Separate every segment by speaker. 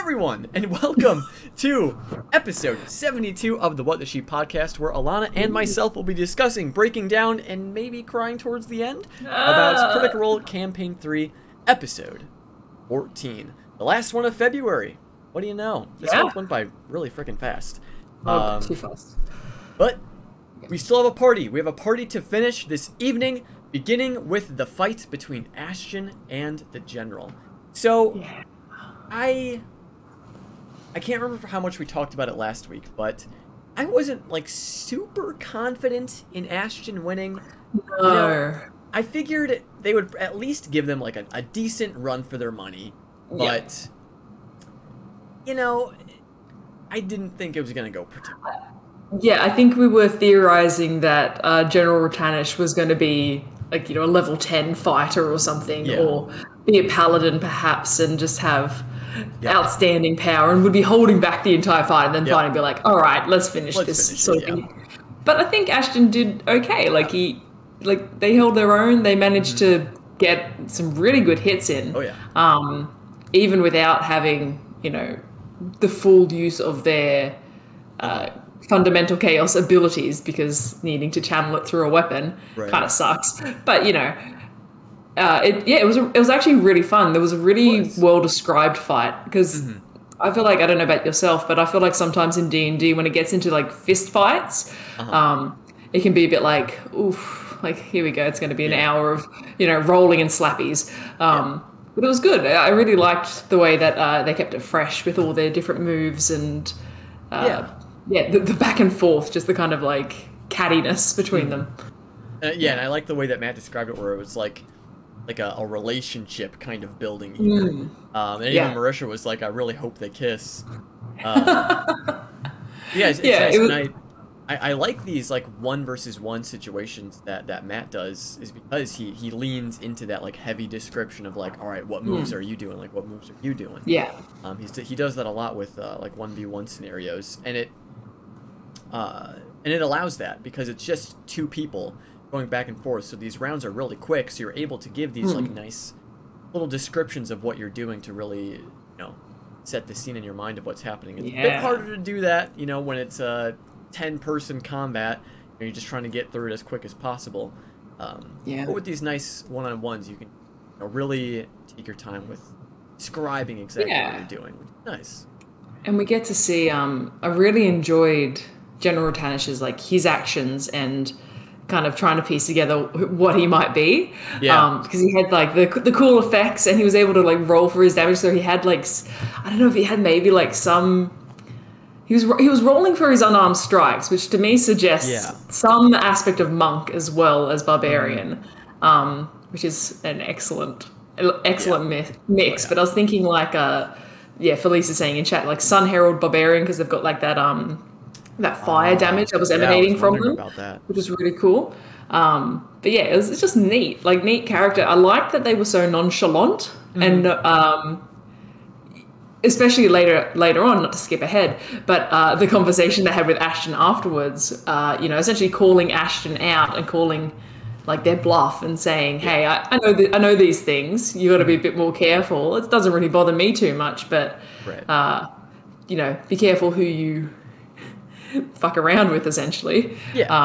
Speaker 1: everyone, and welcome to episode 72 of the What the Sheep podcast, where Alana and myself will be discussing, breaking down, and maybe crying towards the end about Critical Role Campaign 3, episode 14. The last one of February. What do you know? This month went by really freaking fast.
Speaker 2: Too fast.
Speaker 1: But we still have a party. We have a party to finish this evening, beginning with the fight between Ashton and the General. So, I can't remember how much we talked about it last week, but I wasn't, like, super confident in Ashton winning.
Speaker 2: No.
Speaker 1: You know, I figured they would at least give them, like, a decent run for their money, but, you know, I didn't think it was going to go particularly.
Speaker 2: Yeah, I think we were theorizing that General Rutanish was going to be, like, you know, a level 10 fighter or something, or be a paladin perhaps, and just have outstanding power and would be holding back the entire fight, and then finally be like, all right, let's finish this sort of thing. But I think Ashton did okay. Like, they held their own. They managed to get some really good hits in. Even without having, you know, the full use of their fundamental chaos abilities, because needing to channel it through a weapon kind of sucks. But, you know, it was actually really fun. There was a really well described fight, because I feel like, I don't know about yourself, but I feel like sometimes in D&D when it gets into like fist fights, it can be a bit like, oof, like here we go. It's going to be an hour of, you know, rolling and slappies. But it was good. I really liked the way that they kept it fresh with all their different moves and the back and forth, just the kind of like cattiness between them.
Speaker 1: And I like the way that Matt described it, where it was like a relationship kind of building here. And even Marisha was like, I really hope they kiss. It's nice. And I like these like 1-versus-1 situations that Matt does, is because he leans into that like heavy description of like, all right, what moves are you doing? Like, what moves are you doing? He does that a lot with like 1v1 scenarios, and it allows that because it's just two people going back and forth. So these rounds are really quick, so you're able to give these like nice little descriptions of what you're doing to really, you know, set the scene in your mind of what's happening. It's a bit harder to do that, you know, when it's a 10-person combat and you're just trying to get through it as quick as possible. But with these nice one-on-ones, you can, you know, really take your time with describing exactly what you're doing, which is nice.
Speaker 2: And we get to see, I really enjoyed General Rutanish's, like, his actions and kind of trying to piece together what he might be. Because he had, like, the cool effects, and he was able to, like, roll for his damage. So he had, like, I don't know if he had maybe, like, some... He was rolling for his unarmed strikes, which to me suggests some aspect of monk as well as barbarian, which is an excellent mix. But I was thinking, like, Felice is saying in chat, like Sun Herald barbarian, because they've got like that fire damage that was emanating from them, which was really cool. But it's just neat, like neat character. I liked that they were so nonchalant and especially later on, not to skip ahead, but the conversation they had with Ashton afterwards, you know, essentially calling Ashton out and calling like their bluff and saying, hey, I know these things. You got to be a bit more careful. It doesn't really bother me too much, but you know, be careful who you fuck around with, essentially.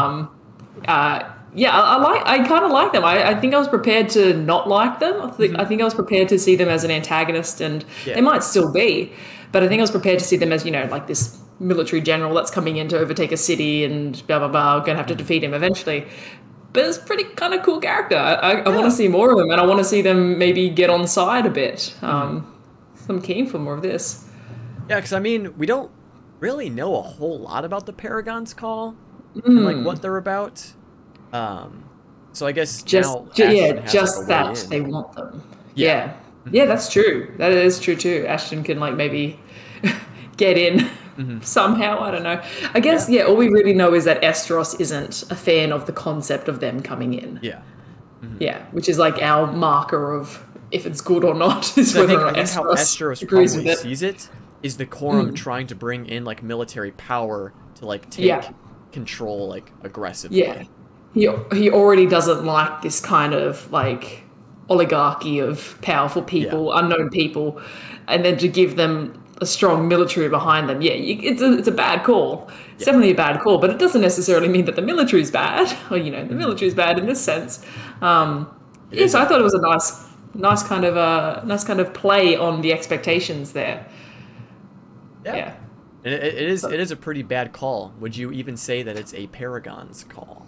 Speaker 2: I kind of like them. I think I was prepared to not like them. I think I was prepared to see them as an antagonist, and they might still be, but I think I was prepared to see them as, you know, like this military general that's coming in to overtake a city and blah, blah, blah, going to have to defeat him eventually. But it's pretty kind of cool character. I want to see more of them, and I want to see them maybe get on side a bit. So I'm keen for more of this.
Speaker 1: Yeah, because, I mean, we don't really know a whole lot about the Paragon's Call and, like, what they're about. So I guess just that they want them. That's true. That is true too. Ashton can, like, maybe get in somehow. I don't know. I guess all we really know is that Estros isn't a fan of the concept of them coming in. Which is like our marker of if it's good or not. Is so
Speaker 2: whether
Speaker 1: I think how Estros probably sees it is the Quorum trying to bring in, like, military power to, like, take control, like, aggressively.
Speaker 2: He already doesn't like this kind of, like, oligarchy of powerful people, unknown people, and then to give them a strong military behind them, it's a bad call. It's definitely a bad call, but it doesn't necessarily mean that the military is bad, or the military is bad in this sense. So I thought it was a nice kind of play on the expectations there. Yeah.
Speaker 1: And it is a pretty bad call. Would you even say that it's a Paragon's call?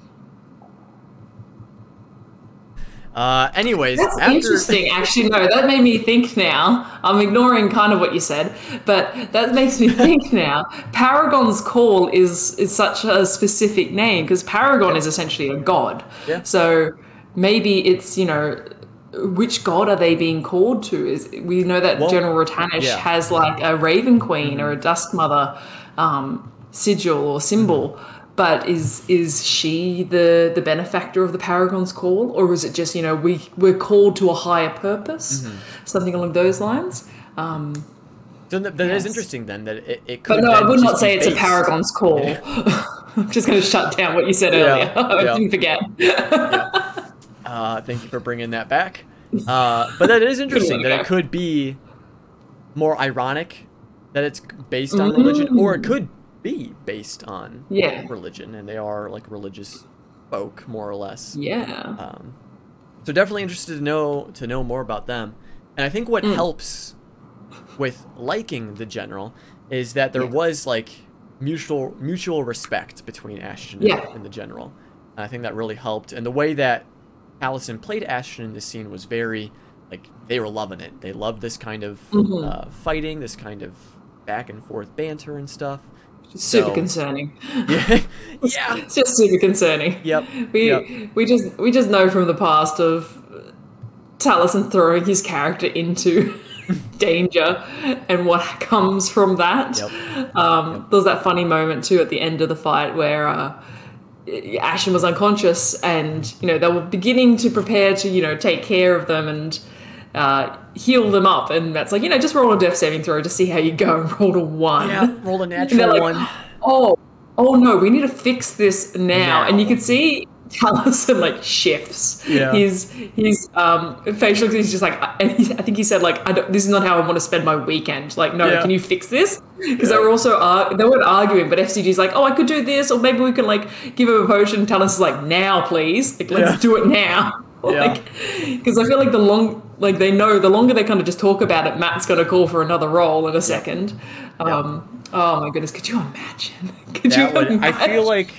Speaker 1: Anyways,
Speaker 2: that's interesting. Actually, no, that made me think now. I'm ignoring kind of what you said, but that makes me think now. Paragon's call is such a specific name because Paragon is essentially a god.
Speaker 1: Yeah.
Speaker 2: So maybe it's, which god are they being called to? We know that General Rutanish has like a Raven Queen or a Dusk Mother sigil or symbol. But is she the benefactor of the Paragon's call, or is it just we're called to a higher purpose, something along those lines?
Speaker 1: So that is interesting then that it could.
Speaker 2: But no, I would not say it's a Paragon's call. I'm just going to shut down what you said earlier. I didn't forget.
Speaker 1: Thank you for bringing that back. But that is interesting that it could be more ironic that it's based on religion, or it could be based on religion, and they are like religious folk more or less. So definitely interested to know more about them. And I think what helps with liking the general is that there was like mutual respect between Ashton and the general. And I think that really helped. And the way that Taliesin played Ashton in this scene was very like they were loving it. They loved this kind of fighting, this kind of back and forth banter and stuff.
Speaker 2: Super concerning.
Speaker 1: Yeah.
Speaker 2: It's just super concerning.
Speaker 1: Yep.
Speaker 2: We just know from the past of Taliesin throwing his character into danger and what comes from that. There was that funny moment too at the end of the fight where Ashton was unconscious and they were beginning to prepare to take care of them and heal them up, and Matt's like, just roll a death saving throw to see how you go, and roll a 1.
Speaker 1: Yeah, roll a natural 1.
Speaker 2: Oh no, we need to fix this now. And you can see Taliesin like shifts.
Speaker 1: Yeah.
Speaker 2: His facial, he's just like, and I think he said like, this is not how I want to spend my weekend. Like, no, can you fix this? Because they were also they weren't arguing, but FCG's like, I could do this, or maybe we can like give him a potion. Taliesin's like, now please, like let's do it now. Because I feel like they know the longer they kind of just talk about it, Matt's going to call for another roll in a second. Oh my goodness, could you imagine?
Speaker 1: I feel like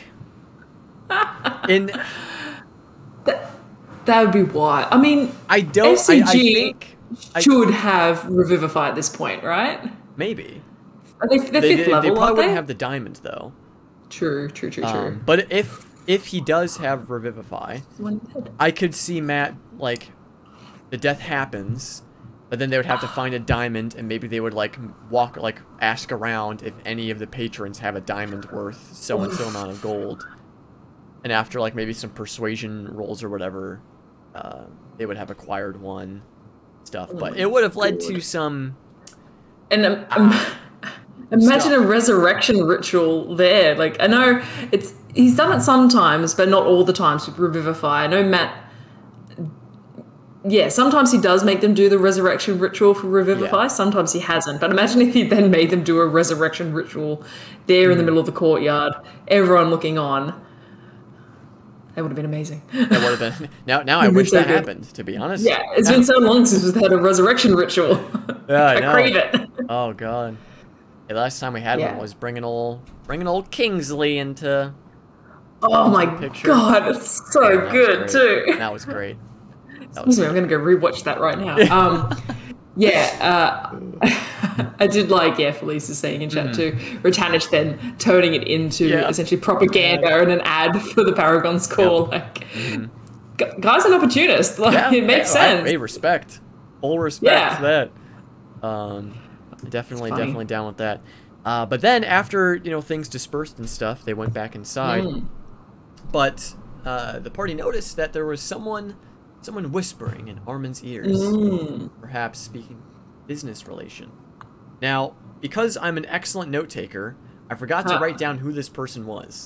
Speaker 2: that would be wild. I mean, FCG should have Revivify at this point, right?
Speaker 1: Maybe.
Speaker 2: Are they fifth level?
Speaker 1: They probably wouldn't have the diamond though.
Speaker 2: True.
Speaker 1: But if he does have Revivify, I could see Matt, like, the death happens, but then they would have to find a diamond, and maybe they would, like, ask around if any of the patrons have a diamond worth so-and-so amount of gold. And after, like, maybe some persuasion rolls or whatever, they would have acquired one stuff. But it would have led to some...
Speaker 2: And imagine a resurrection ritual there. Like, I know he's done it sometimes, but not all the times with Revivify. I know Matt... Yeah, sometimes he does make them do the resurrection ritual for Revivify. Sometimes he hasn't. But imagine if he then made them do a resurrection ritual there in the middle of the courtyard, everyone looking on. That would have been amazing.
Speaker 1: That would have been... Now I wish that happened, to be honest.
Speaker 2: Yeah, it's been so long since we've had a resurrection ritual.
Speaker 1: Yeah, I
Speaker 2: crave it.
Speaker 1: Oh, God. The last time we had one was bringing old Kingsley into...
Speaker 2: Oh, my God. It's so good, too.
Speaker 1: That was great.
Speaker 2: Excuse me, I'm going to go rewatch that right now. I did like, Felice is saying in chat too, Rutanish then turning it into essentially propaganda and an ad for the Paragon's call. Like, guy's an opportunist. Like, it makes sense.
Speaker 1: Hey, respect. Full respect to that. Definitely down with that. But then after, things dispersed and stuff, they went back inside. But the party noticed that there was someone whispering in Armin's ears, perhaps speaking business relation. Now, because I'm an excellent note taker, I forgot to write down who this person was.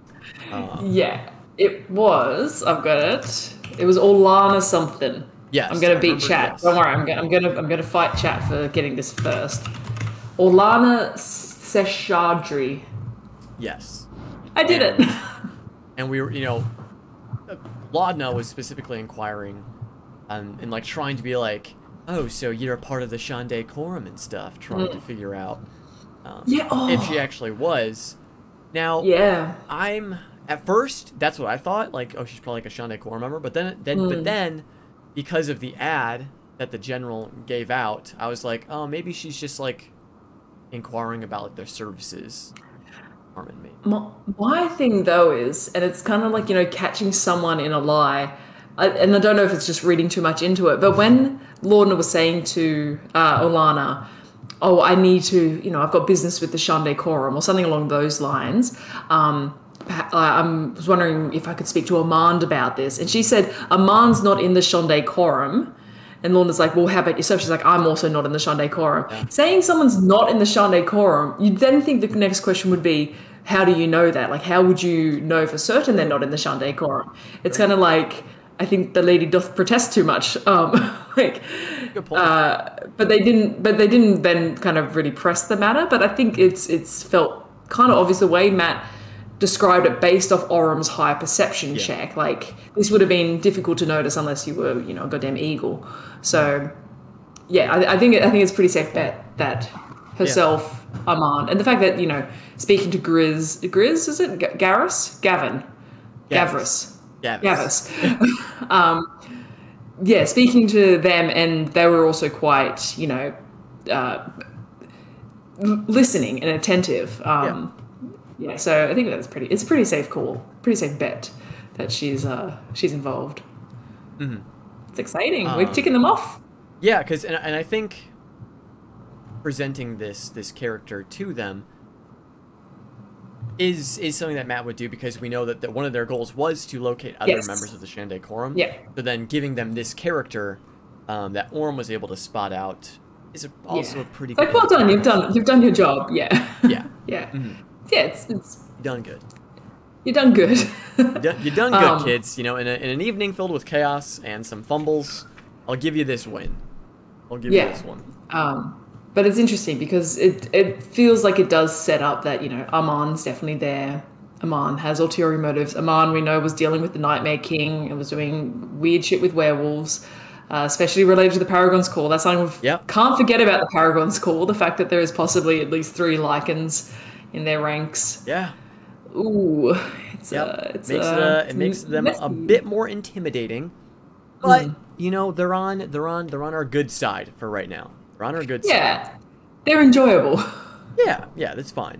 Speaker 2: It was. I've got it. It was Orlana something.
Speaker 1: Yes,
Speaker 2: I'm gonna beat chat. Yes. Don't worry. I'm gonna fight chat for getting this first. Orlana Seshadri.
Speaker 1: Yes.
Speaker 2: I did it.
Speaker 1: And we were, Laudna was specifically inquiring and like trying to be like, oh, so you're a part of the Shande Quorum and stuff, trying to figure out if she actually was. Now, I'm at first that's what I thought, like, oh, she's probably like a Shande Quorum member, but then because of the ad that the general gave out, I was like, oh, maybe she's just like inquiring about like their services.
Speaker 2: My thing though is, and it's kind of like, catching someone in a lie, and I don't know if it's just reading too much into it, but when Laudna was saying to Orlana, oh, I need to, I've got business with the Shande Quorum or something along those lines, I was wondering if I could speak to Amand about this, and she said Amand's not in the Shande Quorum. And Laudna's like, well, how about yourself? She's like, I'm also not in the Shande Quorum. Yeah. Saying someone's not in the Shande Quorum, you'd then think the next question would be, how do you know that? Like, how would you know for certain they're not in the Shande Quorum? It's kind of like, I think the lady doth protest too much. Good point. But they didn't then kind of really press the matter. But I think it's felt kind of obvious the way Matt described it based off Orum's high perception check. Like, this would have been difficult to notice unless you were, a goddamn eagle. So, I think it's pretty safe bet that herself, Amand, and the fact that, speaking to Grizz, is it? Garrus? Gavin. Gavrus. Speaking to them, and they were also quite, listening and attentive. So I think it's a pretty safe call, pretty safe bet that she's involved. Mm-hmm. It's exciting. We're ticking them off.
Speaker 1: Yeah, because and I think presenting this character to them is something that Matt would do, because we know that one of their goals was to locate other members of the Shande Quorum. Yeah. So then giving them this character that Orm was able to spot out is also a pretty good.
Speaker 2: Well done. You've done your job. Yeah.
Speaker 1: Yeah.
Speaker 2: Yeah. Mm-hmm. Yeah. It's
Speaker 1: done good.
Speaker 2: You've done good.
Speaker 1: you done good, kids. In an evening filled with chaos and some fumbles, I'll give you this win. I'll give you this one.
Speaker 2: But it's interesting because it feels like it does set up that, Amand's definitely there. Amand has ulterior motives. Amand, we know, was dealing with the Nightmare King and was doing weird shit with werewolves, especially related to the Paragon's Call. That's something we can't forget about the Paragon's Call, the fact that there is possibly at least 3 Lycans in their ranks.
Speaker 1: Yeah.
Speaker 2: Ooh.
Speaker 1: It makes them a bit more intimidating. But, they're on our good side for right now. They're on our good side.
Speaker 2: Yeah, they're enjoyable.
Speaker 1: Yeah, that's fine.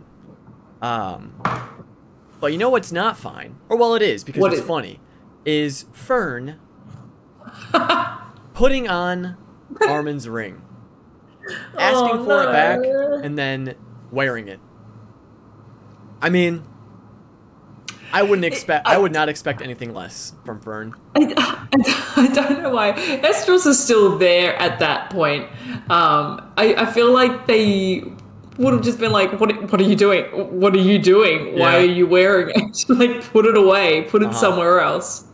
Speaker 1: But you know what's not fine? Or, well, it is, because it's funny. Is Fern putting on Armin's ring. Asking for it back, and then wearing it. I mean, I would not expect anything less from Fern.
Speaker 2: I don't know why. Estros is still there at that point. I feel like they would have just been like, what are you doing? What are you doing? Why are you wearing it? Like, put it away. Put it somewhere else.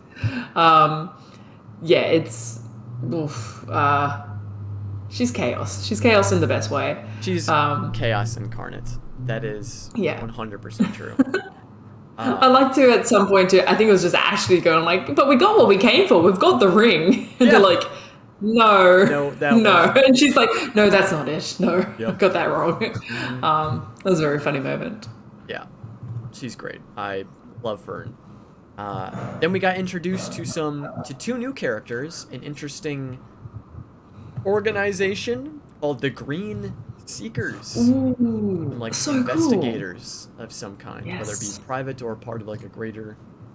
Speaker 2: It's... Oof, she's chaos. She's chaos in the best way.
Speaker 1: She's chaos incarnate. That is 100% true.
Speaker 2: I like to, at some point, I think it was just Ashley going like, but we got what we came for. We've got the ring. And they're like, no. And she's like, no, that's not it. No, I got that wrong. That was a very funny moment.
Speaker 1: Yeah, she's great. I love Fern. Then we got introduced to 2 new characters, an interesting organization called the Green Seekers.
Speaker 2: Ooh,
Speaker 1: like so investigators cool. Of some kind, whether it be private or part of like a greater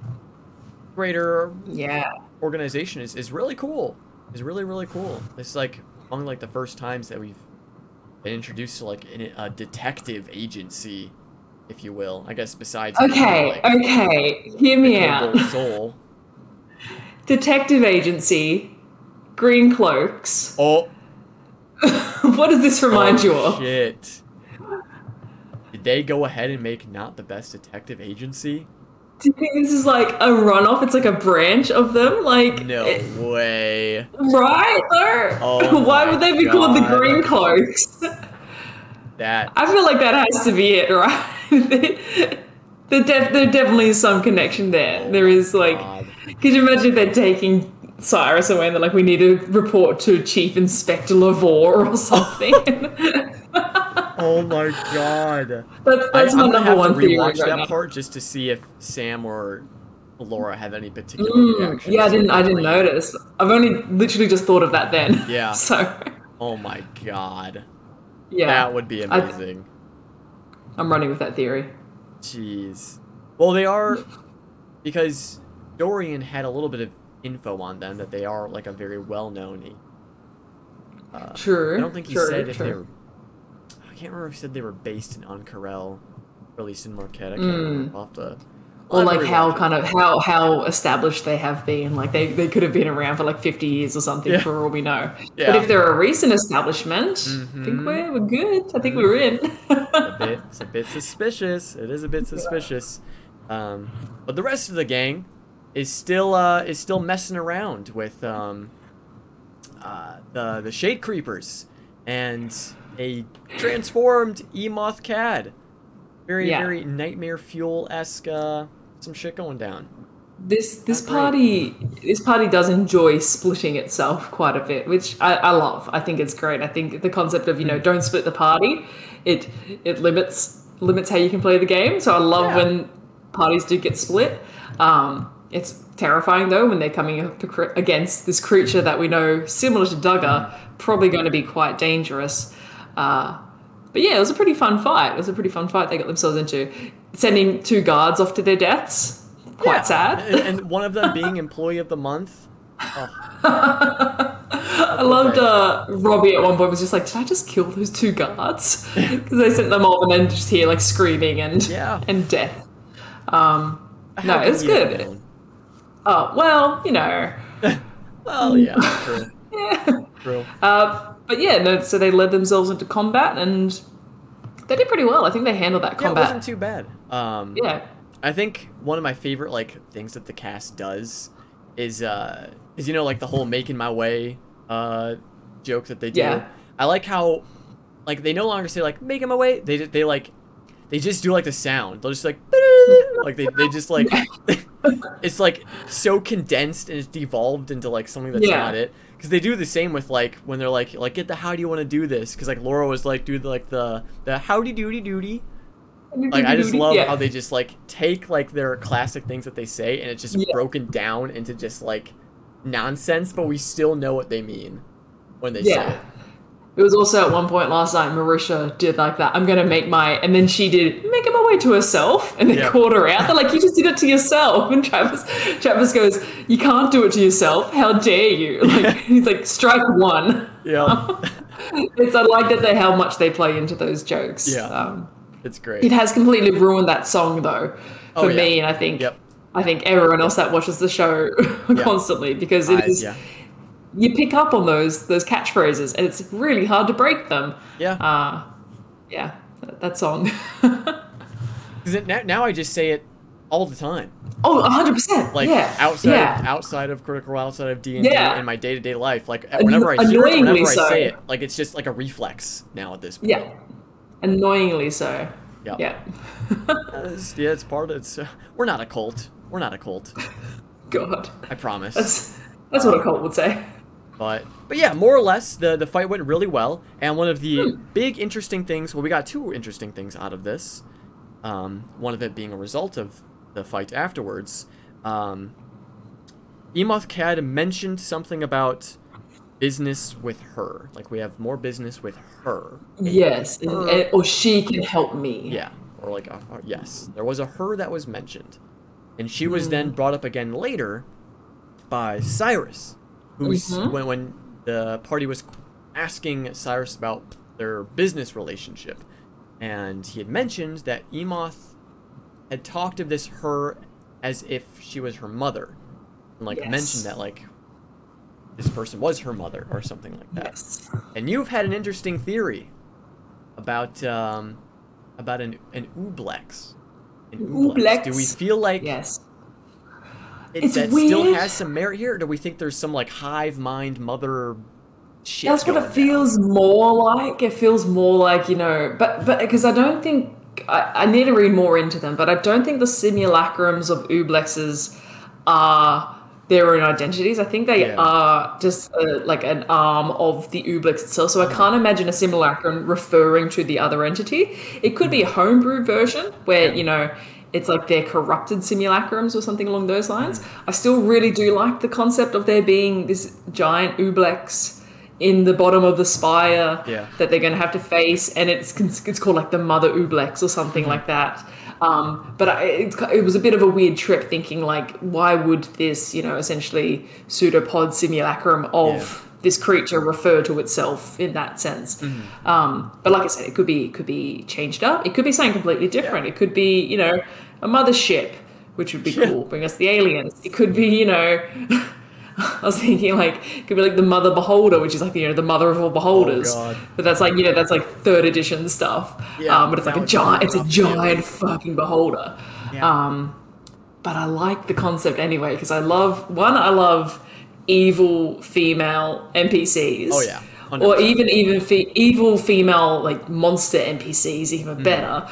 Speaker 1: organization is really cool. Is really, really cool. It's like among like the first times that we've been introduced to like a detective agency, if you will. I guess besides
Speaker 2: hear me out.
Speaker 1: Soul.
Speaker 2: Detective agency, green cloaks.
Speaker 1: Oh.
Speaker 2: What does this remind you of?
Speaker 1: Shit. Did they go ahead and make not the best detective agency?
Speaker 2: Do you think this is like a runoff? It's like a branch of them? Like
Speaker 1: no way.
Speaker 2: Right?
Speaker 1: Oh
Speaker 2: why would they be called the Green Cloaks?
Speaker 1: That
Speaker 2: I feel like that has to be it, right? There definitely is some connection there. There is like, could you imagine if they're taking Cyrus away and they're like, we need to report to Chief Inspector Lavore or something?
Speaker 1: Oh my god!
Speaker 2: That's my number one theory
Speaker 1: rewatch
Speaker 2: right
Speaker 1: that
Speaker 2: now.
Speaker 1: part just to see if Sam or Laura have any particular reaction.
Speaker 2: Yeah, I didn't notice. I've only literally just thought of that then.
Speaker 1: Yeah.
Speaker 2: So.
Speaker 1: Oh my god.
Speaker 2: Yeah.
Speaker 1: That would be amazing.
Speaker 2: I'm running with that theory.
Speaker 1: Jeez. Well, they are, because Dorian had a little bit of info on them that they are like a very well-known.
Speaker 2: True.
Speaker 1: I don't think he said if they were. I can't remember if he said they were based in Ank'Harel, or at least in Marquette. I can't remember. I'll have to.
Speaker 2: Or like how established they have been. Like they could have been around for like 50 years or something for all we know. Yeah. But if they're a recent establishment, I think we're good. I think we're in.
Speaker 1: It's a bit suspicious. It is a bit suspicious. But the rest of the gang is still messing around with the Shade Creepers and a transformed Emoth Cad. Very Nightmare Fuel-esque some shit going down.
Speaker 2: This party does enjoy splitting itself quite a bit, which I love. I think it's great. I think the concept of don't split the party, it limits how you can play the game. So I love when parties do get split. It's terrifying though when they're coming up against this creature that we know, similar to Duggar, probably going to be quite dangerous. But yeah, it was a pretty fun fight. They got themselves into, sending 2 guards off to their deaths. Quite sad.
Speaker 1: And one of them being Employee of the Month. Oh.
Speaker 2: I loved Robbie at one point was just like, did I just kill those 2 guards? Because they sent them off and then just hear like screaming and death. No, it's good. Oh, well,
Speaker 1: Well, yeah, true. True.
Speaker 2: But yeah, no, so they led themselves into combat and they did pretty well. I think they handled that combat.
Speaker 1: It wasn't too bad. I think one of my favorite things that the cast does is like the whole making my way joke that they do. Yeah. I like how they no longer say making my way. They just do the sound. They'll just they just it's so condensed and it's devolved into something that's not it. Because they do the same with when they're get the how do you want to do this? Because Laura was do the howdy doody doody. I just love how they just take their classic things that they say and it's just broken down into just nonsense, but we still know what they mean when they say it.
Speaker 2: It was also at one point last night, Marisha did that. I'm going to make and then she did making my way to herself and then called her out. They're you just did it to yourself. And Travis goes, you can't do it to yourself. How dare you? He's strike one.
Speaker 1: Yeah.
Speaker 2: I like that how much they play into those jokes.
Speaker 1: Yeah. It's great.
Speaker 2: It has completely ruined that song though for me. And I think everyone else that watches the show constantly because it is. Yeah. You pick up on those catchphrases, and it's really hard to break them.
Speaker 1: Yeah.
Speaker 2: That song.
Speaker 1: Now I just say it all the time.
Speaker 2: Oh, 100%.
Speaker 1: Outside of Critical Role, outside of D&D, in my day-to-day life, whenever I hear it, whenever I say it, it's just a reflex now at this point.
Speaker 2: Yeah. Annoyingly so.
Speaker 1: Yeah. It's part of it. We're not a cult.
Speaker 2: God.
Speaker 1: I promise.
Speaker 2: That's what a cult would say.
Speaker 1: But yeah, more or less, the fight went really well. And one of the big interesting things, we got 2 interesting things out of this. One of it being a result of the fight afterwards. Emoth Cad mentioned something about business with her. We have more business with her.
Speaker 2: Yes, or she can help me.
Speaker 1: Yeah, or yes. There was a her that was mentioned. And she was then brought up again later by Cyrus, who's when the party was asking Cyrus about their business relationship, and he had mentioned that Emoth had talked of this her as if she was her mother, and mentioned that this person was her mother or something like that.
Speaker 2: Yes.
Speaker 1: And you've had an interesting theory about an Ooblex.
Speaker 2: Ooblex.
Speaker 1: Do we feel
Speaker 2: yes?
Speaker 1: That weird. Still has some merit here, or do we think there's some hive mind mother shit.
Speaker 2: That's what it feels more like. It feels more like, you know, but because I don't think I need to read more into them, but I don't think the simulacrums of Ooblexes are their own identities. I think they are just like an arm of the Ooblex itself. So I can't imagine a simulacrum referring to the other entity. It could be a homebrew version where, you know, it's like they're corrupted simulacrums or something along those lines. I still really do like the concept of there being this giant Ooblex in the bottom of the spire that they're going to have to face, and it's called like the Mother Ooblex or something like that. But it was a bit of a weird trip thinking like, why would this, you know, essentially pseudopod simulacrum of this creature refer to itself in that sense? But like I said, it could be changed up. It could be something completely different. It could be, you know, a mothership, which would be cool, bring us the aliens. It could be, you know, I was thinking like, it could be like the Mother Beholder, which is like, you know, the mother of all beholders.
Speaker 1: Oh, God.
Speaker 2: But that's like, you know, that's like 3rd edition stuff. But it's like a giant fucking beholder. But I like the concept anyway, because I love evil female NPCs.
Speaker 1: Oh yeah. 100%.
Speaker 2: Or even evil female like monster NPCs, even better.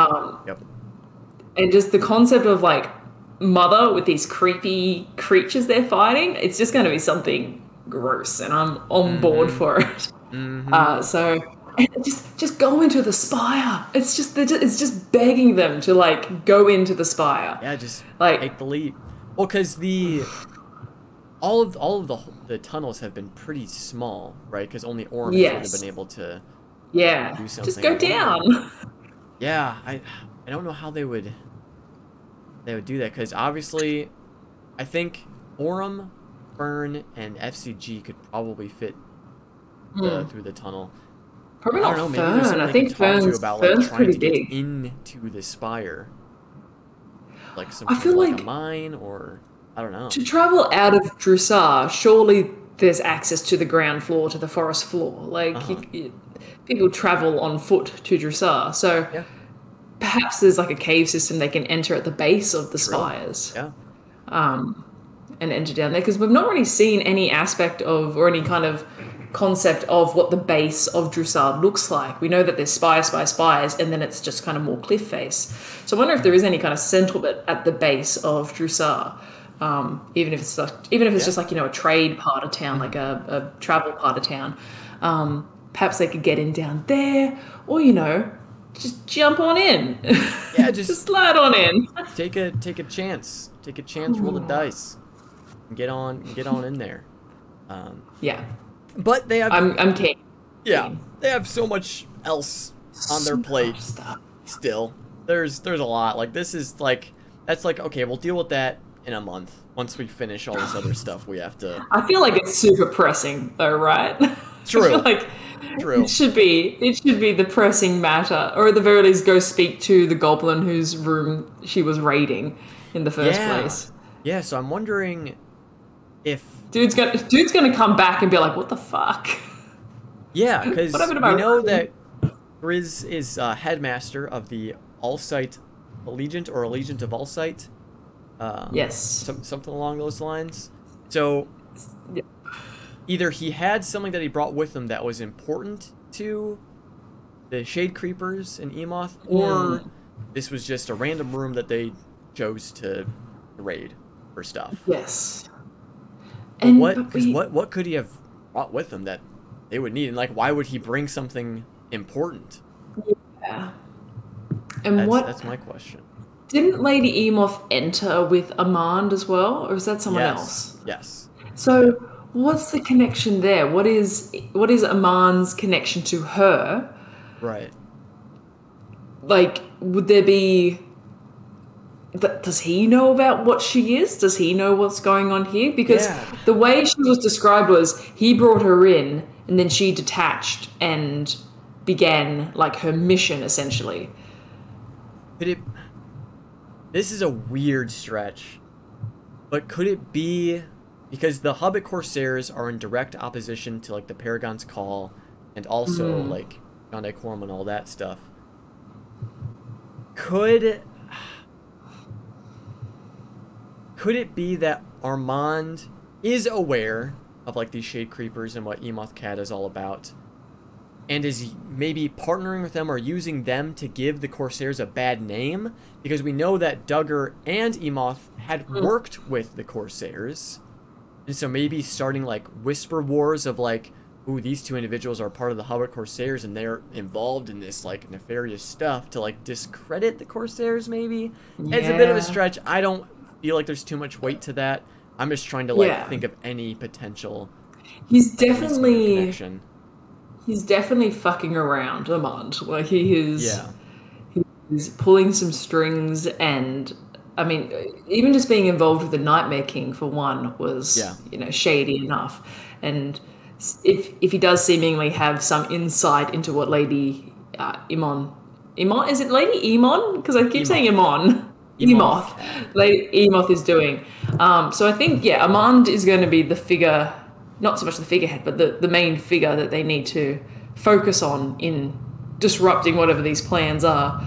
Speaker 2: And just the concept of like mother with these creepy creatures they're fighting, it's just going to be something gross, and I'm on board for it. So just go into the spire. It's just begging them to like go into the spire.
Speaker 1: Yeah, just like take the leap. Well, because all of the tunnels have been pretty small, right? Because only Aurum would have been able to do something.
Speaker 2: Just go down.
Speaker 1: Yeah, I don't know how they would do that, because obviously I think Aurum, Fern, and FCG could probably fit through the tunnel.
Speaker 2: Probably not Fern. I think Fern's pretty big.
Speaker 1: Into the spire, like some a mine, or I don't know.
Speaker 2: To travel out of Drussar, surely there's access to the ground floor, to the forest floor. Like people travel on foot to Drussar, so perhaps there's like a cave system they can enter at the base of the spires. And enter down there, because we've not really seen any aspect of, or any kind of concept of what the base of Drussar looks like. We know that there's spires, and then it's just kind of more cliff face. So I wonder if there is any kind of settlement at the base of Drussar, even if it's just like, you know, a trade part of town, like a travel part of town. Perhaps they could get in down there, or, you know, just jump on in.
Speaker 1: Yeah, just
Speaker 2: slide on in.
Speaker 1: Take a chance. Take a chance. Roll the dice. And get on in there. But they have.
Speaker 2: I'm keen.
Speaker 1: Yeah, they have so much else on their plate. Still, there's a lot. Like that's like, okay, we'll deal with that in a month once we finish all this other stuff. We have to.
Speaker 2: I feel like it's super pressing, though, right?
Speaker 1: True.
Speaker 2: I feel like True. It should be the pressing matter, or at the very least, go speak to the goblin whose room she was raiding in the first place.
Speaker 1: Yeah. So I'm wondering if
Speaker 2: dude's gonna come back and be like, "What the fuck?"
Speaker 1: Yeah, because we know that Grizz is headmaster of the Allsight Allegiant, or Allegiant of Allsight.
Speaker 2: Yes.
Speaker 1: Something along those lines. So. Yeah. Either he had something that he brought with him that was important to the Shade Creepers in Emoth, or this was just a random room that they chose to raid for stuff.
Speaker 2: Yes.
Speaker 1: And what could he have brought with him that they would need, and like why would he bring something important?
Speaker 2: Yeah. And that's
Speaker 1: my question.
Speaker 2: Didn't Lady Emoth enter with Amand as well, or is that someone else?
Speaker 1: Yes.
Speaker 2: So. What's the connection there? What is Amand's connection to her?
Speaker 1: Right.
Speaker 2: Like, would there be... Does he know about what she is? Does he know what's going on here? Because the way she was described was he brought her in, and then she detached and began, like, her mission, essentially.
Speaker 1: This is a weird stretch, but could it be... Because the Hobbit Corsairs are in direct opposition to, like, the Paragon's Call, and also, like, Yondai Quorum and all that stuff. Could it be that Armand is aware of like these Shade Creepers and what Emoth Cat is all about, and is maybe partnering with them or using them to give the Corsairs a bad name, because we know that Duggar and Emoth had worked with the Corsairs, and so maybe starting like whisper wars of like, ooh, these two individuals are part of the Hubbard Corsairs and they're involved in this like nefarious stuff to like discredit the Corsairs. Maybe it's a bit of a stretch. I don't feel like there's too much weight to that. I'm just trying to like think of any potential.
Speaker 2: He's definitely fucking around, Amand. Like he is. He's pulling some strings, and I mean, even just being involved with the Nightmare King for one was shady enough, and if he does seemingly have some insight into what Lady Emon, is it Lady Emon? Because I keep saying Emoth. Lady Emoth is doing. So I think, Amand is going to be the figure, not so much the figurehead, but the main figure that they need to focus on in disrupting whatever these plans are.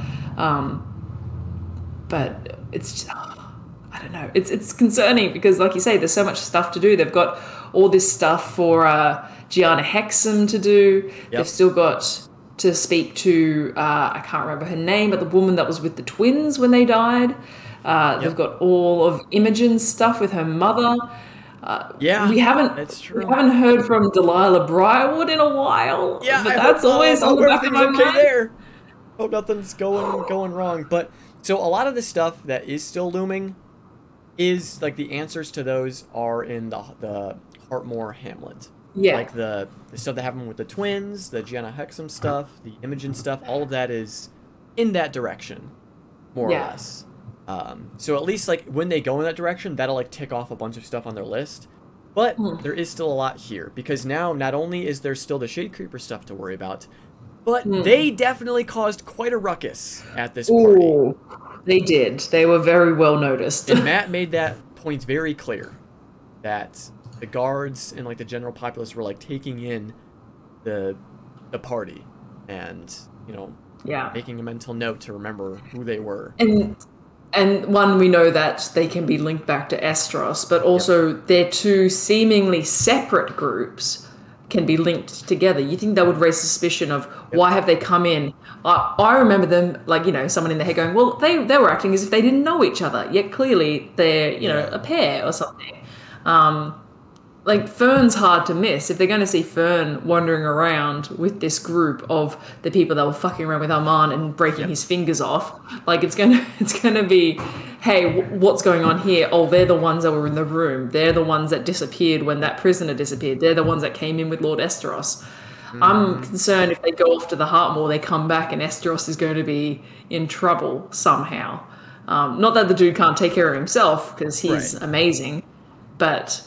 Speaker 2: But it's just, I don't know. It's concerning because, like you say, there's so much stuff to do. They've got all this stuff for Gianna Hexam to do. Yep. They've still got to speak to, I can't remember her name, but the woman that was with the twins when they died. They've got all of Imogen's stuff with her mother. We haven't heard from Delilah Briarwood in a while. Yeah, but that's always on the back of my mind.
Speaker 1: There. Hope nothing's going wrong. But so a lot of the stuff that is still looming is like the answers to those are in the Heartmoor Hamlet. Yeah. Like the stuff that happened with the twins, the Gianna Hexam stuff, the Imogen stuff, all of that is in that direction, more or less. So at least like when they go in that direction, that'll like tick off a bunch of stuff on their list. But there is still a lot here, because now not only is there still the Shade Creeper stuff to worry about, but they definitely caused quite a ruckus at this party.
Speaker 2: Ooh, they did. They were very well noticed.
Speaker 1: And Matt made that point very clear, that the guards and like the general populace were like taking in the party and, making a mental note to remember who they were.
Speaker 2: And one, we know that they can be linked back to Estros, but also their two seemingly separate groups can be linked together. You think that would raise suspicion of why have they come in? I remember them, like, someone in their head going, well, they were acting as if they didn't know each other, yet clearly they're, a pair or something. Like, Fern's hard to miss. If they're going to see Fern wandering around with this group of the people that were fucking around with Armand and breaking his fingers off, like, it's gonna be, hey, what's going on here? Oh, they're the ones that were in the room. They're the ones that disappeared when that prisoner disappeared. They're the ones that came in with Lord Esteros. I'm concerned if they go off to the Heartmoor, they come back and Esteros is going to be in trouble somehow. Not that the dude can't take care of himself, because he's amazing, but...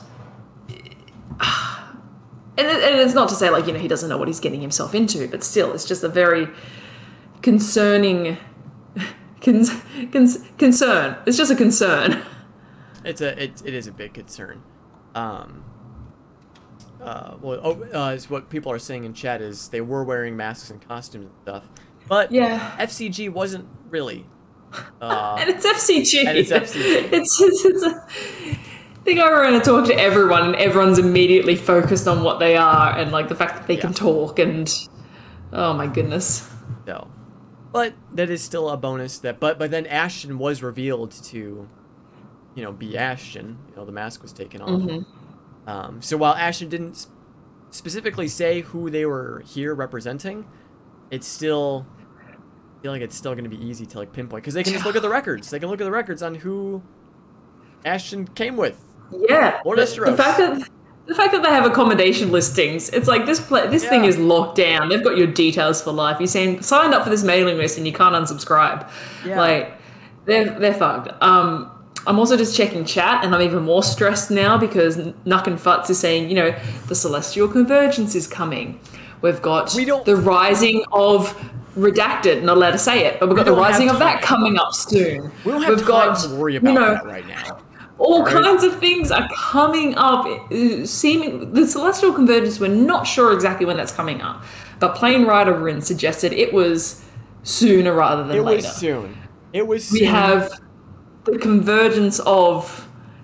Speaker 2: And it's not to say, like, he doesn't know what he's getting himself into, but still, it's just a very concerning concern. It's just a concern.
Speaker 1: It is a big concern. Is what people are saying in chat is they were wearing masks and costumes and stuff, but FCG wasn't really.
Speaker 2: And it's FCG. They go around and talk to everyone, and everyone's immediately focused on what they are and like the fact that they can talk, and oh my goodness.
Speaker 1: No, but that is still a bonus. But then Ashton was revealed to, be Ashton. The mask was taken off. Mm-hmm. So while Ashton didn't specifically say who they were here representing, it's still, I feel like it's still going to be easy to like pinpoint, because they can just look at the records. They can look at the records on who Ashton came with.
Speaker 2: Yeah, the fact that they have accommodation listings, it's like this thing is locked down. They've got your details for life. You're saying signed up for this mailing list and you can't unsubscribe. Yeah. Like they're fucked. I'm also just checking chat, and I'm even more stressed now because Nuck and Futz is saying, the Celestial Convergence is coming. We've got the rising of Redacted, not allowed to say it, but we've got the rising of that coming up soon.
Speaker 1: We don't have time to worry about that right now.
Speaker 2: All kinds of things are coming up. The Celestial Convergence, we're not sure exactly when that's coming up, but Plane Rider Rin suggested it was sooner rather than later.
Speaker 1: It was soon.
Speaker 2: We have the convergence of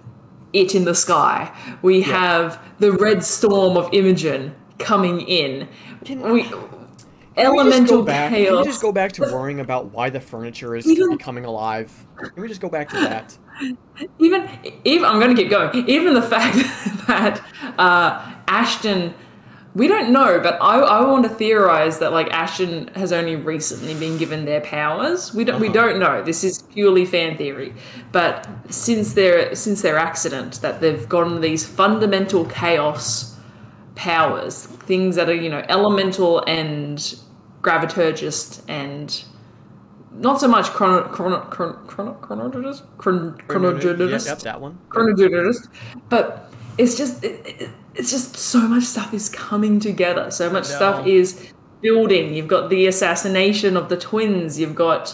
Speaker 2: it in the sky. We have the red storm of Imogen coming in. Elemental chaos.
Speaker 1: Can we just go back to worrying about why the furniture is becoming alive? Can we just go back to that?
Speaker 2: Even I'm going to keep going. Even the fact that Ashton, we don't know, but I want to theorize that like Ashton has only recently been given their powers. We don't know. This is purely fan theory. But since their accident, that they've gotten these fundamental chaos powers, things that are elemental and graviturgist and not so much chronogenesis,
Speaker 1: yep, that one.
Speaker 2: Chronogenesis, but it's just so much stuff is coming together. So much stuff is building. You've got the assassination of the twins. You've got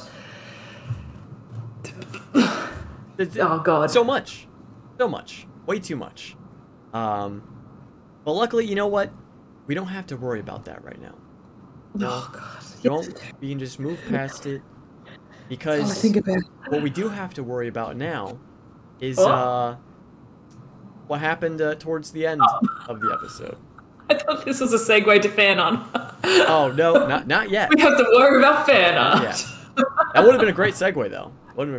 Speaker 2: oh god,
Speaker 1: so much, way too much. But luckily, you know what? We don't have to worry about that right now.
Speaker 2: Oh god,
Speaker 1: we can just move past it. Because what we do have to worry about now is what happened towards the end of the episode.
Speaker 2: I thought this was a segue to Fanon.
Speaker 1: Oh, no, not yet.
Speaker 2: We have to worry about Fanon.
Speaker 1: Yeah. That would have been a great segue, though.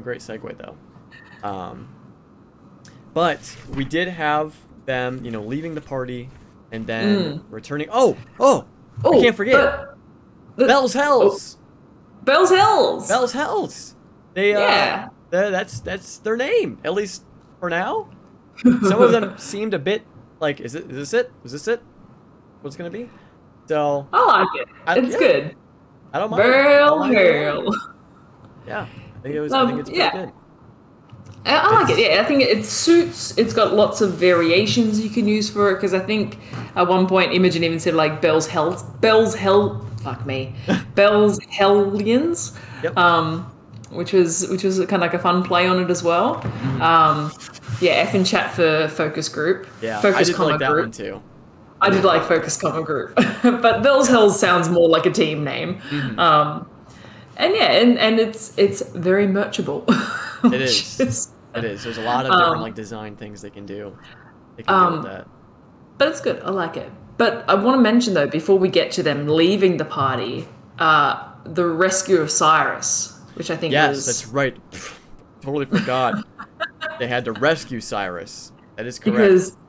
Speaker 1: But we did have them, leaving the party and then returning. Oh, I can't forget. Bell's Hells.
Speaker 2: Bell's Hells.
Speaker 1: Bell's Hells. They that's their name, at least for now. Some of them seemed a bit like, is this it? What's it gonna be? So
Speaker 2: I like it. It's good.
Speaker 1: I don't mind.
Speaker 2: Bell.
Speaker 1: Yeah, I think it's pretty good.
Speaker 2: I like it. Yeah, I think it suits. It's got lots of variations you can use for it, because I think at one point Imogen even said like Bell's Hellions.
Speaker 1: Yep.
Speaker 2: Which was kind of like a fun play on it as well. F in chat for focus group.
Speaker 1: Yeah,
Speaker 2: focus
Speaker 1: I did
Speaker 2: comma
Speaker 1: like that
Speaker 2: group.
Speaker 1: one too.
Speaker 2: I did like focus comma group, but Bell's Hells sounds more like a team name. And it's very merchable.
Speaker 1: It is. It is. There's a lot of different like design things they can do. They can do with that.
Speaker 2: But it's good. I like it. But I want to mention though, before we get to them leaving the party, the rescue of Cyrus, which I think
Speaker 1: yes, that's right. Totally forgot. They had to rescue Cyrus. That is correct.
Speaker 2: Because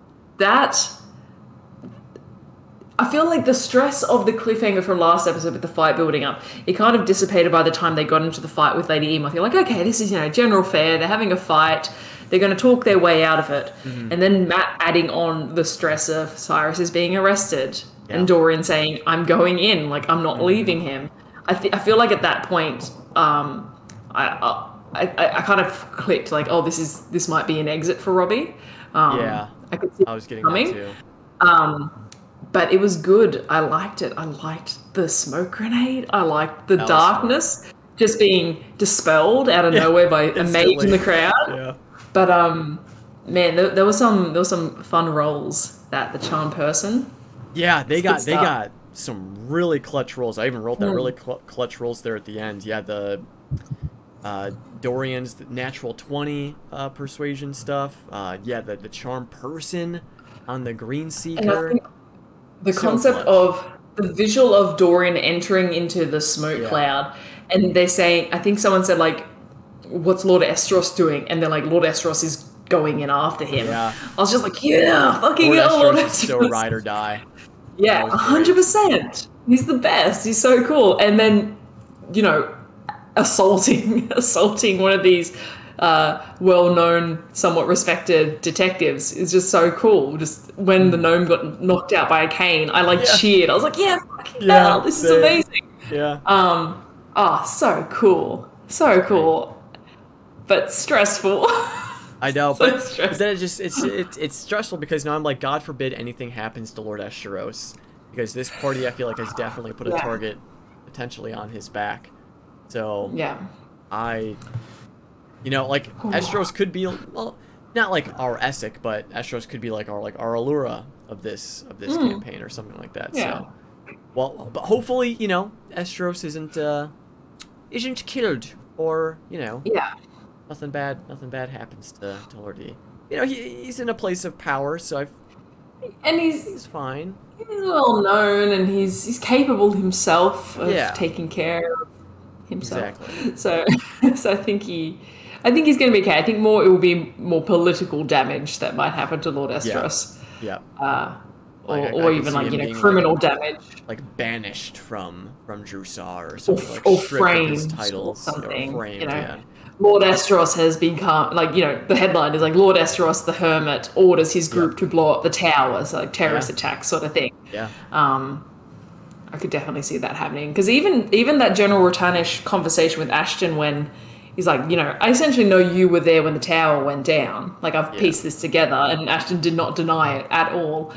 Speaker 2: I feel like the stress of the cliffhanger from last episode with the fight building up, it kind of dissipated by the time they got into the fight with Lady Emo. You're like, okay, this is, general fare. They're having a fight. They're going to talk their way out of it. And then Matt adding on the stress of Cyrus is being arrested and Dorian saying, I'm going in, like, I'm not leaving him. I feel like at that point, I kind of clicked, like, oh, this might be an exit for Robbie.
Speaker 1: I
Speaker 2: could see
Speaker 1: I was getting
Speaker 2: coming.
Speaker 1: that too.
Speaker 2: But it was good. I liked it. I liked the smoke grenade. I liked the darkness just being dispelled out of nowhere by a mage in the crowd.
Speaker 1: Yeah.
Speaker 2: But man, there was some fun rolls that the charm person.
Speaker 1: Yeah, they got some really clutch rolls. I even wrote that really clutch rolls there at the end. Yeah, the Dorian's natural 20 persuasion stuff. The charm person on the Green Seeker.
Speaker 2: The concept of the visual of Dorian entering into the smoke cloud, and they're saying, I think someone said, like, what's Lord Estros doing? And they're like, Lord Estros is going in after him.
Speaker 1: Yeah.
Speaker 2: I was just like, fucking hell, Lord Estros.
Speaker 1: Is still ride or die.
Speaker 2: Yeah, 100%. He's the best. He's so cool. And then, assaulting one of these well-known, somewhat respected detectives is just so cool. Just when the gnome got knocked out by a cane, I cheered. I was like, fucking hell, this is amazing.
Speaker 1: Yeah.
Speaker 2: So cool. So cool. But stressful.
Speaker 1: I know, but then it's stressful because now I'm like, God forbid anything happens to Lord Esteros, because this party I feel like has definitely put a target potentially on his back. So Esteros could be, well, not like our Essek, but Esteros could be like our Allura of this campaign or something like that.
Speaker 2: Yeah.
Speaker 1: So, well, but hopefully Esteros isn't killed, or nothing bad happens to Lord E. he's in a place of power, so he's fine.
Speaker 2: He's well known, and he's capable himself of taking care of himself. Exactly. So I think he's going to be okay. I think it will be more political damage that might happen to Lord Essos.
Speaker 1: Yeah.
Speaker 2: Or even criminal damage,
Speaker 1: banished from Drusar or something,
Speaker 2: or framed titles, or something. Lord Essos has become the headline is Lord Essos the Hermit orders his group to blow up the towers, terrorist attack sort of thing.
Speaker 1: Yeah.
Speaker 2: I could definitely see that happening, because even that General Rutanish conversation with Ashton when he's I essentially know you were there when the tower went down. I've pieced this together, and Ashton did not deny it at all.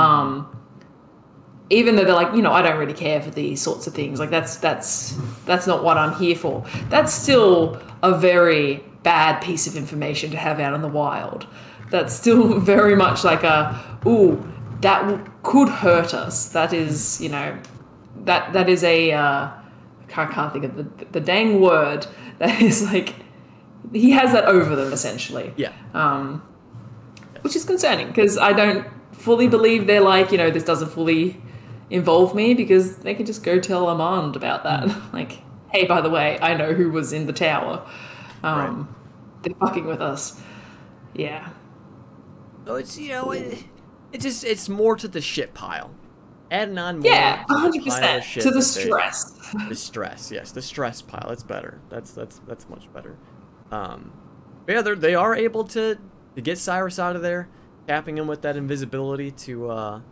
Speaker 2: Even though they're I don't really care for these sorts of things. That's not what I'm here for. That's still a very bad piece of information to have out in the wild. That's still very much that could hurt us. That is, that is a, I can't think of the dang word. That is he has that over them essentially.
Speaker 1: Yeah.
Speaker 2: Which is concerning, because I don't fully believe they're this doesn't fully involve me, because they could just go tell Armand about that. Hey, by the way, I know who was in the tower.
Speaker 1: Right.
Speaker 2: They're fucking with us. Yeah.
Speaker 1: So it's it's more to the shit pile. Adding on more.
Speaker 2: Yeah, 100% to the stress.
Speaker 1: The stress, yes, the stress pile. It's better. That's much better. They are able to get Cyrus out of there, tapping him with that invisibility to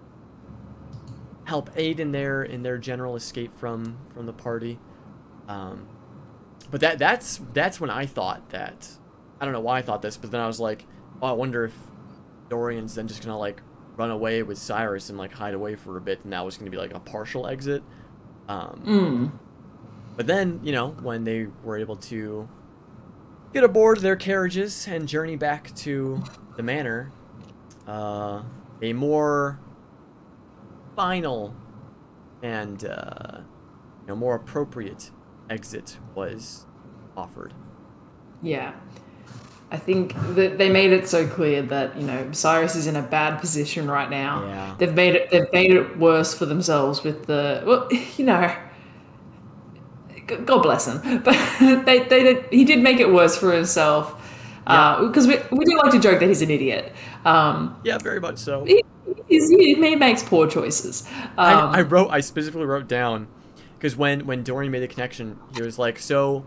Speaker 1: help aid in their general escape from the party. But that's when I thought that, I don't know why I thought this, but then I was like, oh, I wonder if Dorian's then just gonna run away with Cyrus and hide away for a bit, and that was gonna be a partial exit. But then, when they were able to get aboard their carriages and journey back to the manor, a more final and more appropriate exit was offered.
Speaker 2: Yeah. I think that they made it so clear that, Cyrus is in a bad position right now.
Speaker 1: Yeah.
Speaker 2: They've made it worse for themselves with God bless him. But he did make it worse for himself. Because we do like to joke that he's an idiot.
Speaker 1: Yeah, very much so.
Speaker 2: He makes poor choices.
Speaker 1: I specifically wrote down, because when Dorian made the connection, he was like, so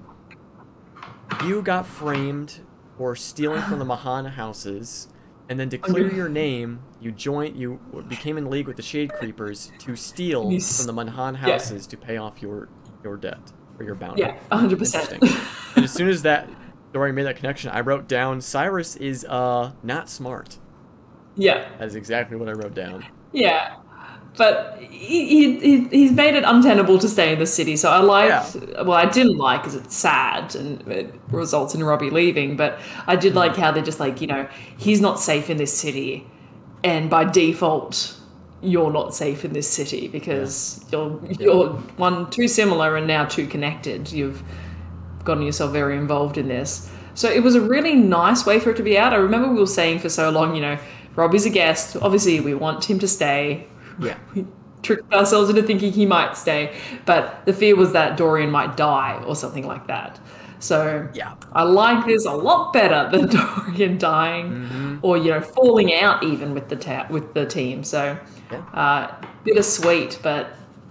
Speaker 1: you got framed for stealing from the Mahan houses, and then to clear your name, you became in league with the Shade Creepers to steal from the Mahan houses to pay off your debt or your bounty.
Speaker 2: Yeah, 100%.
Speaker 1: And as soon as Dorian made that connection, I wrote down Cyrus is not smart.
Speaker 2: Yeah.
Speaker 1: That's exactly what I wrote down.
Speaker 2: Yeah. But he's made it untenable to stay in the city. So I didn't like, because it's sad and it results in Robbie leaving, but I did like how they're just he's not safe in this city, and by default you're not safe in this city because you're one, too similar, and now too connected. You've gotten yourself very involved in this. So it was a really nice way for it to be out. I remember we were saying for so long, Robbie's a guest. Obviously, we want him to stay.
Speaker 1: Yeah.
Speaker 2: We tricked ourselves into thinking he might stay. But the fear was that Dorian might die or something like that. So I like this a lot better than Dorian dying or, falling out even with the team. So bittersweet, but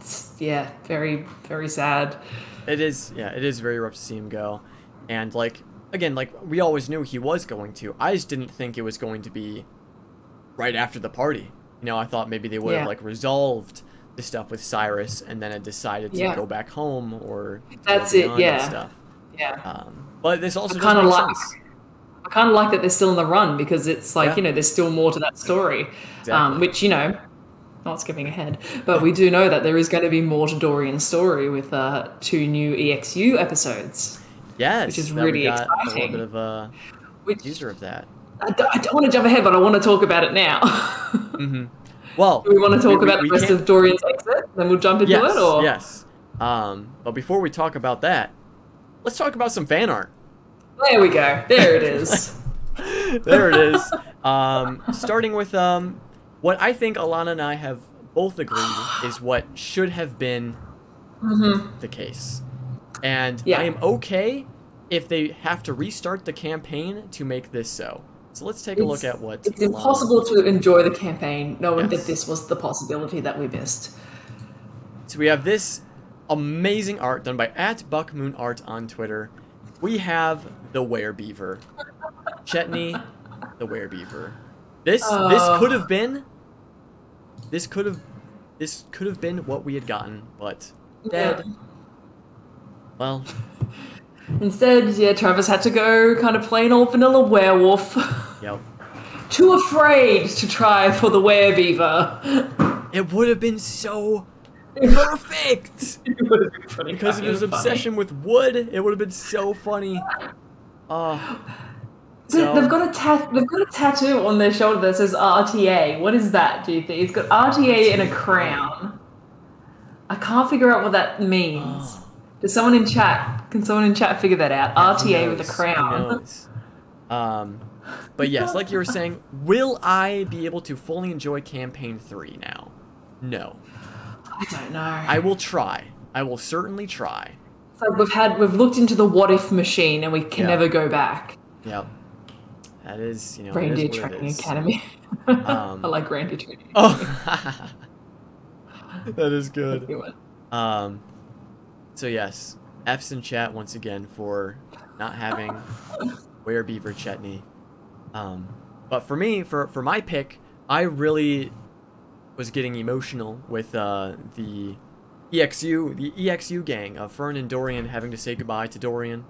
Speaker 2: very, very sad.
Speaker 1: It is very rough to see him go. And again, we always knew he was going to. I just didn't think it was going to be right after the party. I thought maybe they would have resolved the stuff with Cyrus and then had decided to go back home or
Speaker 2: that's it.
Speaker 1: And stuff.
Speaker 2: Yeah.
Speaker 1: But this also
Speaker 2: kind of
Speaker 1: sense.
Speaker 2: I kind of like that they're still in the run, because it's there's still more to that story,
Speaker 1: exactly.
Speaker 2: Which not skipping ahead, but we do know that there is going to be more to Dorian's story with 2 new EXU episodes.
Speaker 1: Yes,
Speaker 2: which is really exciting.
Speaker 1: A little bit of a teaser of that.
Speaker 2: I don't want to jump ahead, but I want to talk about it now.
Speaker 1: Well,
Speaker 2: do we want to talk about the rest of Dorian's exit? Then we'll jump into it, or
Speaker 1: yes. But before we talk about that, let's talk about some fan art.
Speaker 2: There we go. There it is.
Speaker 1: There it is. Starting with what I think Alana and I have both agreed is what should have been the case. And I am okay if they have to restart the campaign to make this so. So let's take a look at what...
Speaker 2: It's impossible to enjoy the campaign knowing that this was the possibility that we missed.
Speaker 1: So we have this amazing art done by @BuckMoonArt on Twitter. We have the Werebeaver. Chetney, the Werebeaver. This could have been... This could have been what we had gotten, but instead... Well...
Speaker 2: Instead, Travis had to go kind of plain old vanilla werewolf.
Speaker 1: Yep.
Speaker 2: Too afraid to try for the Werebeaver.
Speaker 1: It would have been so perfect!
Speaker 2: It would have been funny.
Speaker 1: Because of his obsession with wood, it would have been so funny.
Speaker 2: They've got a tattoo on their shoulder that says RTA. What is that, do you think? It's got RTA and a crown. I can't figure out what that means. Does someone in chat? Can someone in chat figure that out? RTA with a crown.
Speaker 1: But yes, like you were saying, will I be able to fully enjoy campaign 3 now? No.
Speaker 2: I don't know.
Speaker 1: I will try. I will certainly try.
Speaker 2: It's like we've looked into the what if machine and we can never go back.
Speaker 1: Yep. That is,
Speaker 2: Reindeer Training Academy. I like Reindeer Training.
Speaker 1: Oh, that is good. So yes, F's in chat once again for not having Werebeaver Chetney. But for me, for my pick, I really was getting emotional with the EXU gang of Fern and Dorian having to say goodbye to Dorian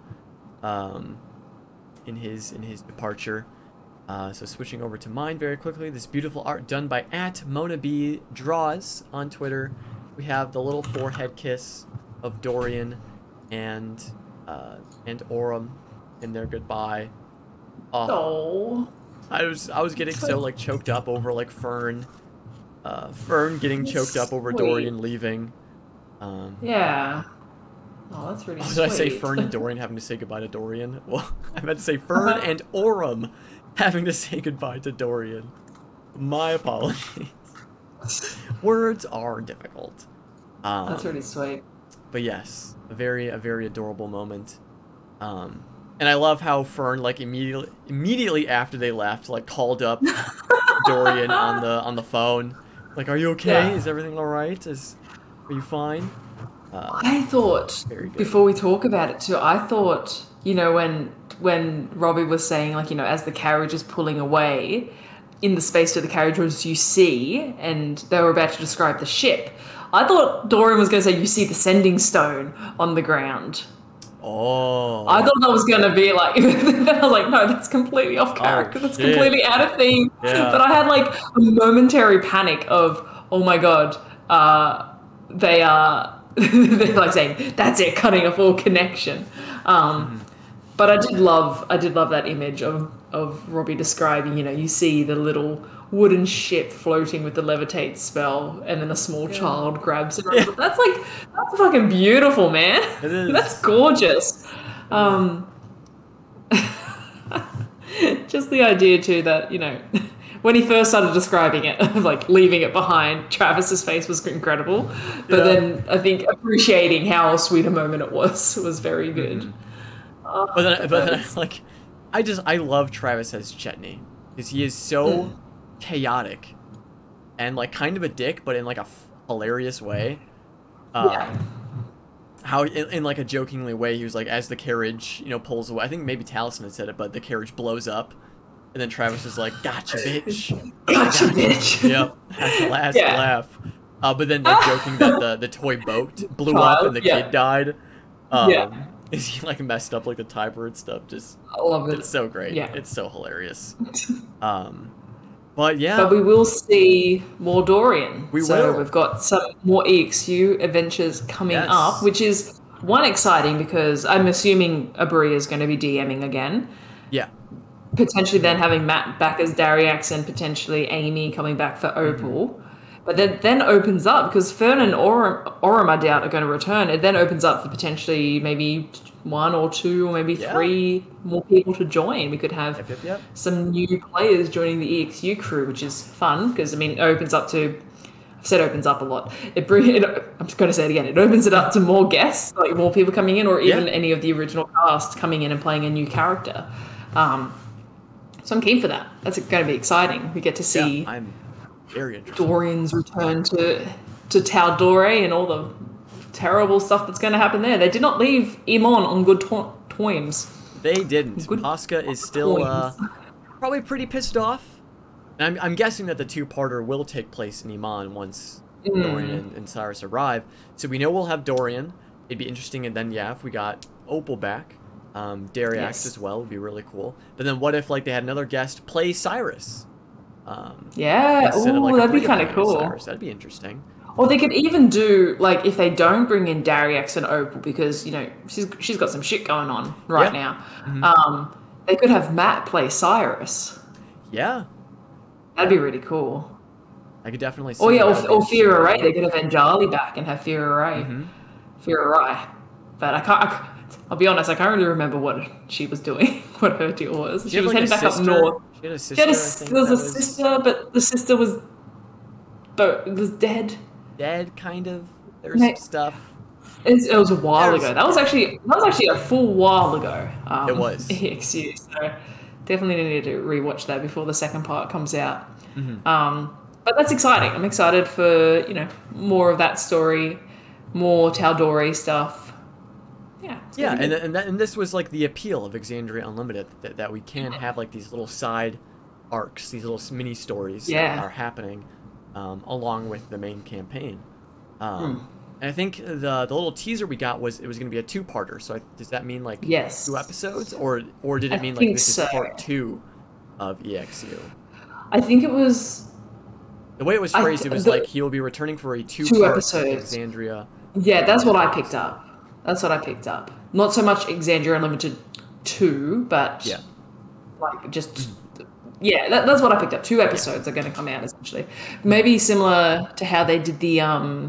Speaker 1: in his departure. So switching over to mine very quickly, this beautiful art done by @MonaBDraws on Twitter. We have the little forehead kiss of Dorian and Aurum in their goodbye.
Speaker 2: Oh.
Speaker 1: I was getting so like choked up over like Fern getting choked up over Dorian leaving.
Speaker 2: Yeah. Oh, that's really sweet.
Speaker 1: Did I say Fern and Dorian having to say goodbye to Dorian? Well, I meant to say Fern and Aurum having to say goodbye to Dorian. My apologies. Words are difficult.
Speaker 2: That's really sweet.
Speaker 1: But yes, a very adorable moment. And I love how Fern like immediately after they left like called up Dorian on the phone. Like, are you okay? Yeah. Is everything all right? Are you fine?
Speaker 2: I thought before we talk about it too, I thought, when Robbie was saying like, as the carriage is pulling away, in the space to the carriage was you see, and they were about to describe the ship. I thought Dorian was going to say, you see the sending stone on the ground.
Speaker 1: Oh.
Speaker 2: I thought that was going to be like, then I was like, no, that's completely off character. That's completely out of theme. Yeah. But I had like a momentary panic of, oh my God, they're like saying, that's it, cutting off all connection. But I did love that image of Robbie describing, you see the little wooden ship floating with the levitate spell, and then a small child grabs it. Yeah. That's fucking beautiful, man.
Speaker 1: It is.
Speaker 2: That's gorgeous. Just the idea too that, when he first started describing it, like leaving it behind, Travis's face was incredible. But then I think appreciating how sweet a moment it was very good.
Speaker 1: Mm-hmm. But then like, I love Travis as Chetney because he is so chaotic and like kind of a dick, but in like a hilarious way. How in like a jokingly way he was like, as the carriage pulls away, I think maybe Taliesin had said it, but the carriage blows up, and then Travis is like, "Gotcha, bitch!
Speaker 2: Gotcha, bitch!"
Speaker 1: Yep, that's the last laugh. But then like joking that the toy boat blew up and the kid died. Is he like messed up like the timer and stuff? Just
Speaker 2: I love it.
Speaker 1: It's so great. Yeah, it's so hilarious. But
Speaker 2: we will see more Dorian.
Speaker 1: We will.
Speaker 2: We've got some more EXU adventures coming up, which is one exciting because I'm assuming Abria is going to be DMing again.
Speaker 1: Yeah.
Speaker 2: Potentially then having Matt back as Dariax and potentially Amy coming back for Opal. But then opens up, because Fern and Orym I doubt are going to return. It then opens up for potentially maybe 1 or 2 or maybe 3 more people to join. We could have some new players joining the EXU crew, which is fun because, I mean, it opens up to... I've said opens up a lot. I'm just going to say it again. It opens it up to more guests, like more people coming in, or even any of the original cast coming in and playing a new character. So I'm keen for that. That's going to be exciting. We get to see...
Speaker 1: I'm very interested.
Speaker 2: Dorian's return to Tal'Dorei and all the terrible stuff that's going to happen there. They did not leave Emon on good terms.
Speaker 1: They didn't. Posca is still probably pretty pissed off. And I'm guessing that the 2-parter will take place in Emon once Dorian and Cyrus arrive. So we know we'll have Dorian. It'd be interesting, and then if we got Opal back, Dariax as well would be really cool. But then what if they had another guest play Cyrus?
Speaker 2: That'd be kind of cool.
Speaker 1: Cyrus. That'd be interesting.
Speaker 2: Or they could even do, if they don't bring in Dariax and Opal, because, she's got some shit going on right now. Mm-hmm. They could have Matt play Cyrus.
Speaker 1: Yeah.
Speaker 2: That'd be really cool.
Speaker 1: I could definitely see
Speaker 2: or Fira Rai. They could have Anjali back and have Fira Rai. Mm-hmm. Fira Rai. But I'll be honest, I can't really remember what she was doing, what her deal was. She was heading back up north.
Speaker 1: She had a sister.
Speaker 2: There was a sister, but the sister was dead.
Speaker 1: Dead, kind of. There was some stuff.
Speaker 2: It was a while ago. That was actually a full while ago.
Speaker 1: It was.
Speaker 2: EXU, so definitely need to rewatch that before the second part comes out.
Speaker 1: Mm-hmm.
Speaker 2: But that's exciting. I'm excited for more of that story, more Tal'Dorei stuff.
Speaker 1: Yeah, and this was the appeal of Exandria Unlimited, that we can have these little side arcs, these little mini stories that are happening along with the main campaign. And I think the little teaser we got was it was going to be a 2-parter. So does that mean 2 episodes, or did it mean this is part 2 of EXU?
Speaker 2: I think it was.
Speaker 1: The way it was phrased, it was he will be returning for a 2-part Exandria.
Speaker 2: Yeah, that's what I picked up. Not so much Exandria Unlimited 2, but that's what I picked up. 2 episodes are going to come out essentially. Maybe similar to how they did the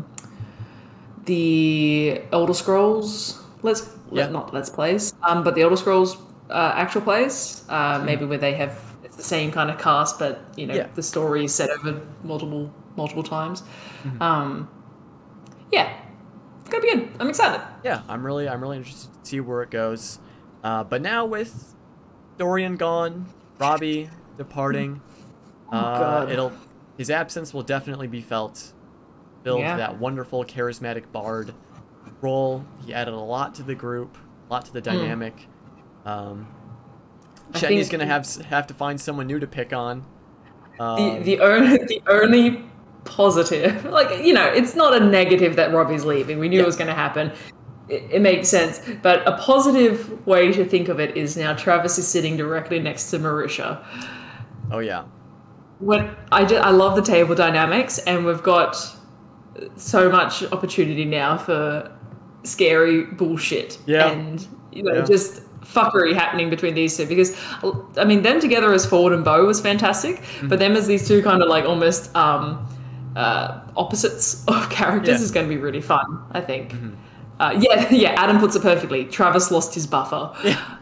Speaker 2: Elder Scrolls not Let's Plays, but the Elder Scrolls actual plays. Maybe where they have it's the same kind of cast, but the story is set over multiple times.
Speaker 1: Mm-hmm.
Speaker 2: It's gonna be good. I'm excited.
Speaker 1: Yeah, I'm really interested to see where it goes. But now with Dorian gone, Robbie departing, his absence will definitely be felt. Build that wonderful charismatic bard role. He added a lot to the group, a lot to the dynamic. Chetney's gonna have to find someone new to pick on.
Speaker 2: The only positive, it's not a negative that Robbie's leaving. We knew it was going to happen. It makes sense, but a positive way to think of it is now Travis is sitting directly next to Marisha.
Speaker 1: Oh yeah.
Speaker 2: When I love the table dynamics, and we've got so much opportunity now for scary bullshit and just fuckery happening between these two, because I mean them together as Ford and Bo was fantastic, but them as these two kind of almost opposites of characters is going to be really fun, I think. Adam puts it perfectly. Travis lost his buffer.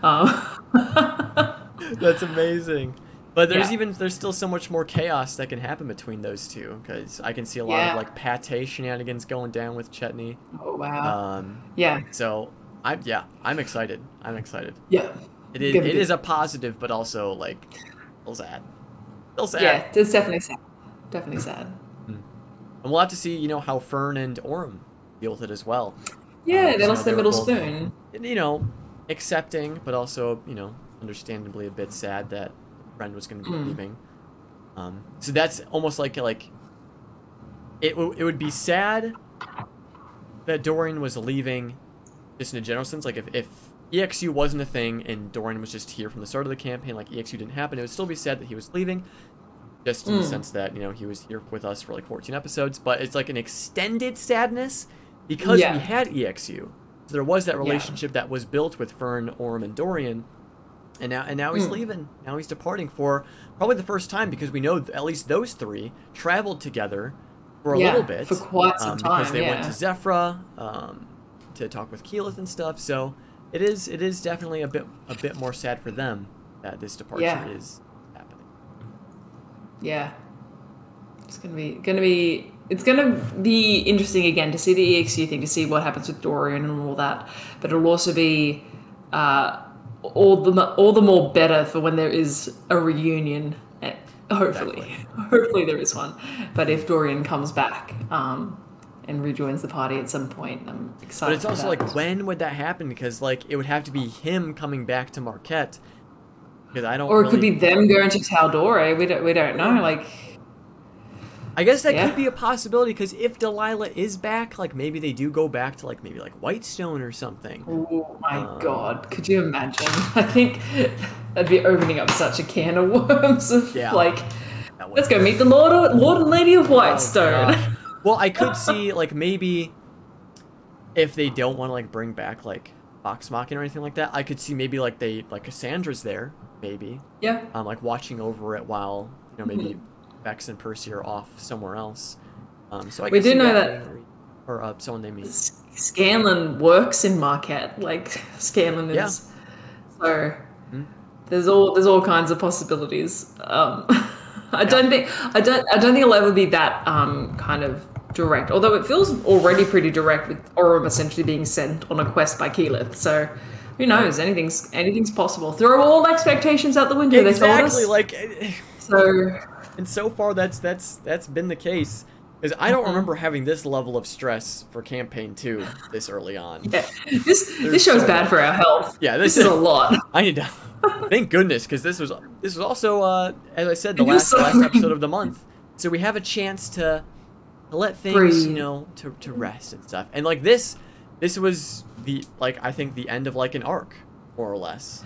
Speaker 1: That's amazing. But there's still so much more chaos that can happen between those two, because I can see a lot of pate shenanigans going down with Chetney.
Speaker 2: Oh wow.
Speaker 1: So I'm excited.
Speaker 2: Yeah.
Speaker 1: It is a positive, but also still sad.
Speaker 2: Yeah, it's definitely sad. Definitely sad.
Speaker 1: And we'll have to see, how Fern and Orym deal with it as well.
Speaker 2: Yeah, they lost their middle spoon.
Speaker 1: Accepting, but also, understandably a bit sad that a friend was going to be leaving. So that's almost like it would be sad that Dorian was leaving, just in a general sense. If EXU wasn't a thing and Dorian was just here from the start of the campaign, EXU didn't happen, it would still be sad that he was leaving. Just in the sense that, he was here with us for 14 episodes, but it's an extended sadness because we had EXU. So there was that relationship that was built with Fern, Orym, and Dorian, and now he's leaving. Now he's departing for probably the first time, because we know at least those 3 traveled together for a little bit.
Speaker 2: For quite some time,
Speaker 1: because they went to Zephyra to talk with Keyleth and stuff. So it is definitely a bit more sad for them that this departure is happening.
Speaker 2: Yeah. It's gonna be interesting again to see the EXU thing, to see what happens with Dorian and all that. But it'll also be all the more better for when there is a reunion. Hopefully there is one. But if Dorian comes back and rejoins the party at some point, I'm excited.
Speaker 1: But it's also like, when would that happen? Because like it would have to be him coming back to Marquette. Because I don't.
Speaker 2: Or it could be them going to Tal'Dorei. We don't know. Like,
Speaker 1: I guess that could be a possibility, because if Delilah is back, like maybe they do go back to like maybe like Whitestone or something.
Speaker 2: Oh my god, could you imagine? I think that'd be opening up such a can of worms of like, let's go meet the Lord and Lady of Whitestone.
Speaker 1: Oh, well, I could see like maybe if they don't want to like bring back like Vox Machina or anything like that, I could see maybe like Cassandra's there, maybe.
Speaker 2: Yeah.
Speaker 1: Like watching over it while maybe. Vex and Percy are off somewhere else. So I
Speaker 2: we do know that
Speaker 1: or someone they meet.
Speaker 2: Scanlan works in Marquette. Like Scanlan is so there's all kinds of possibilities. I don't think it'll ever be that kind of direct. Although it feels already pretty direct with Orym essentially being sent on a quest by Keyleth. So who knows? Anything's possible. Throw all expectations out the window.
Speaker 1: Exactly.
Speaker 2: So.
Speaker 1: And so far, that's been the case. Because I don't remember having this level of stress for campaign 2 this early on.
Speaker 2: Yeah, this show's bad for our health.
Speaker 1: Yeah,
Speaker 2: this is a lot.
Speaker 1: I need to. Thank goodness, because this was also as I said, the last episode of the month. So we have a chance to let things to rest and stuff. And like this was I think the end of like an arc, more or less.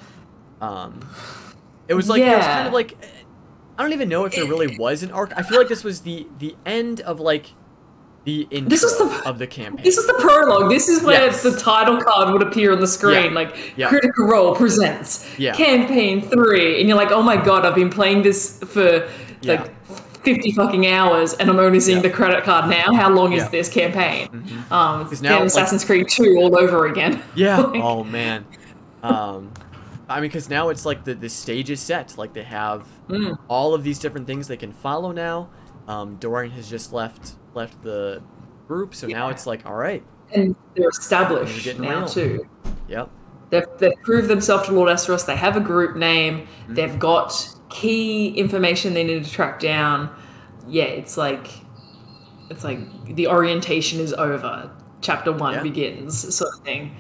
Speaker 1: It was like it was kind of like. I don't even know if there really was an arc. I feel like this was the end of like the intro of the campaign.
Speaker 2: This is the prologue. This is where the title card would appear on the screen. Critical Role presents campaign 3, and you're like, oh my god, I've been playing this for like 50 fucking hours, and I'm only seeing the credit card now. How long is this campaign? It's now Assassin's Creed 2 all over again.
Speaker 1: Yeah. Oh man. I mean, because now it's like the stage is set. Like they have all of these different things they can follow now. Dorian has just left the group, so now it's like, all right.
Speaker 2: And they're established now too.
Speaker 1: Yep.
Speaker 2: They've proved themselves to Lord Esros. They have a group name. They've got key information they need to track down. Yeah, it's like the orientation is over. Chapter 1 begins, sort of thing.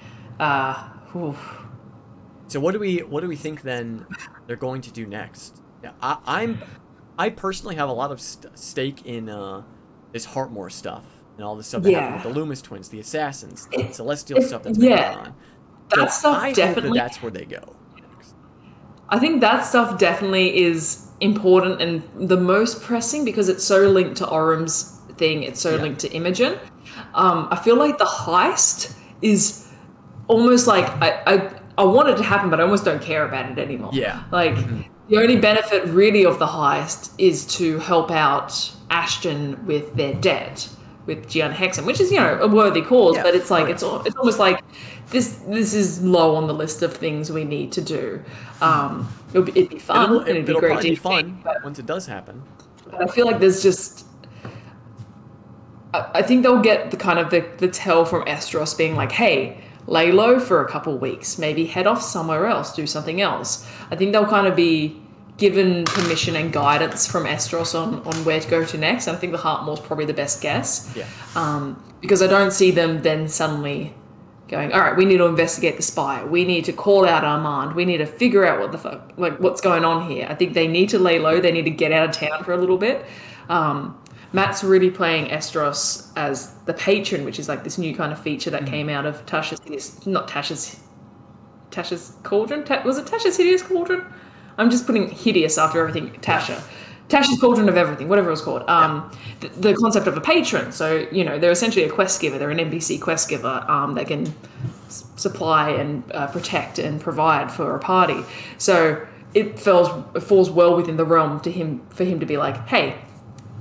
Speaker 1: So what do we think then they're going to do next? Yeah, I personally have a lot of stake in this Heartmore stuff and all the stuff that happened with the Loomis twins, the assassins, the Celestial stuff that's been going on.
Speaker 2: That stuff definitely.
Speaker 1: That's where they go next.
Speaker 2: I think that stuff definitely is important and the most pressing because it's so linked to Orym's thing. It's so linked to Imogen. I feel like the heist is almost like I want it to happen, but I almost don't care about it anymore.
Speaker 1: Yeah.
Speaker 2: Like, the only benefit really of the heist is to help out Ashton with their debt, with Gianna Hexam, which is, a worthy cause, but it's like, it's almost like this is low on the list of things we need to do. It'd be fun, and it'd be great to
Speaker 1: be fun once it does happen.
Speaker 2: But I feel like there's just... I think they'll get the kind of the tell from Esdras being like, hey, lay low for a couple weeks, maybe head off somewhere else, do something else. I think they'll kind of be given permission and guidance from Esdras on where to go to next. And I think the Heartmore's probably the best guess.
Speaker 1: Yeah.
Speaker 2: Because I don't see them then suddenly going, all right, we need to investigate the spy. We need to call out Armand. We need to figure out what the fuck, like what's going on here. I think they need to lay low. They need to get out of town for a little bit. Matt's really playing Esdras as the patron, which is like this new kind of feature that came out of Tasha's Cauldron? Was it Tasha's Hideous Cauldron? I'm just putting hideous after everything. Tasha's Cauldron of Everything, whatever it was called. The concept of a patron. So, they're essentially a quest giver. They're an NPC quest giver that can supply and protect and provide for a party. So it falls well within the realm for him to be like, hey, go.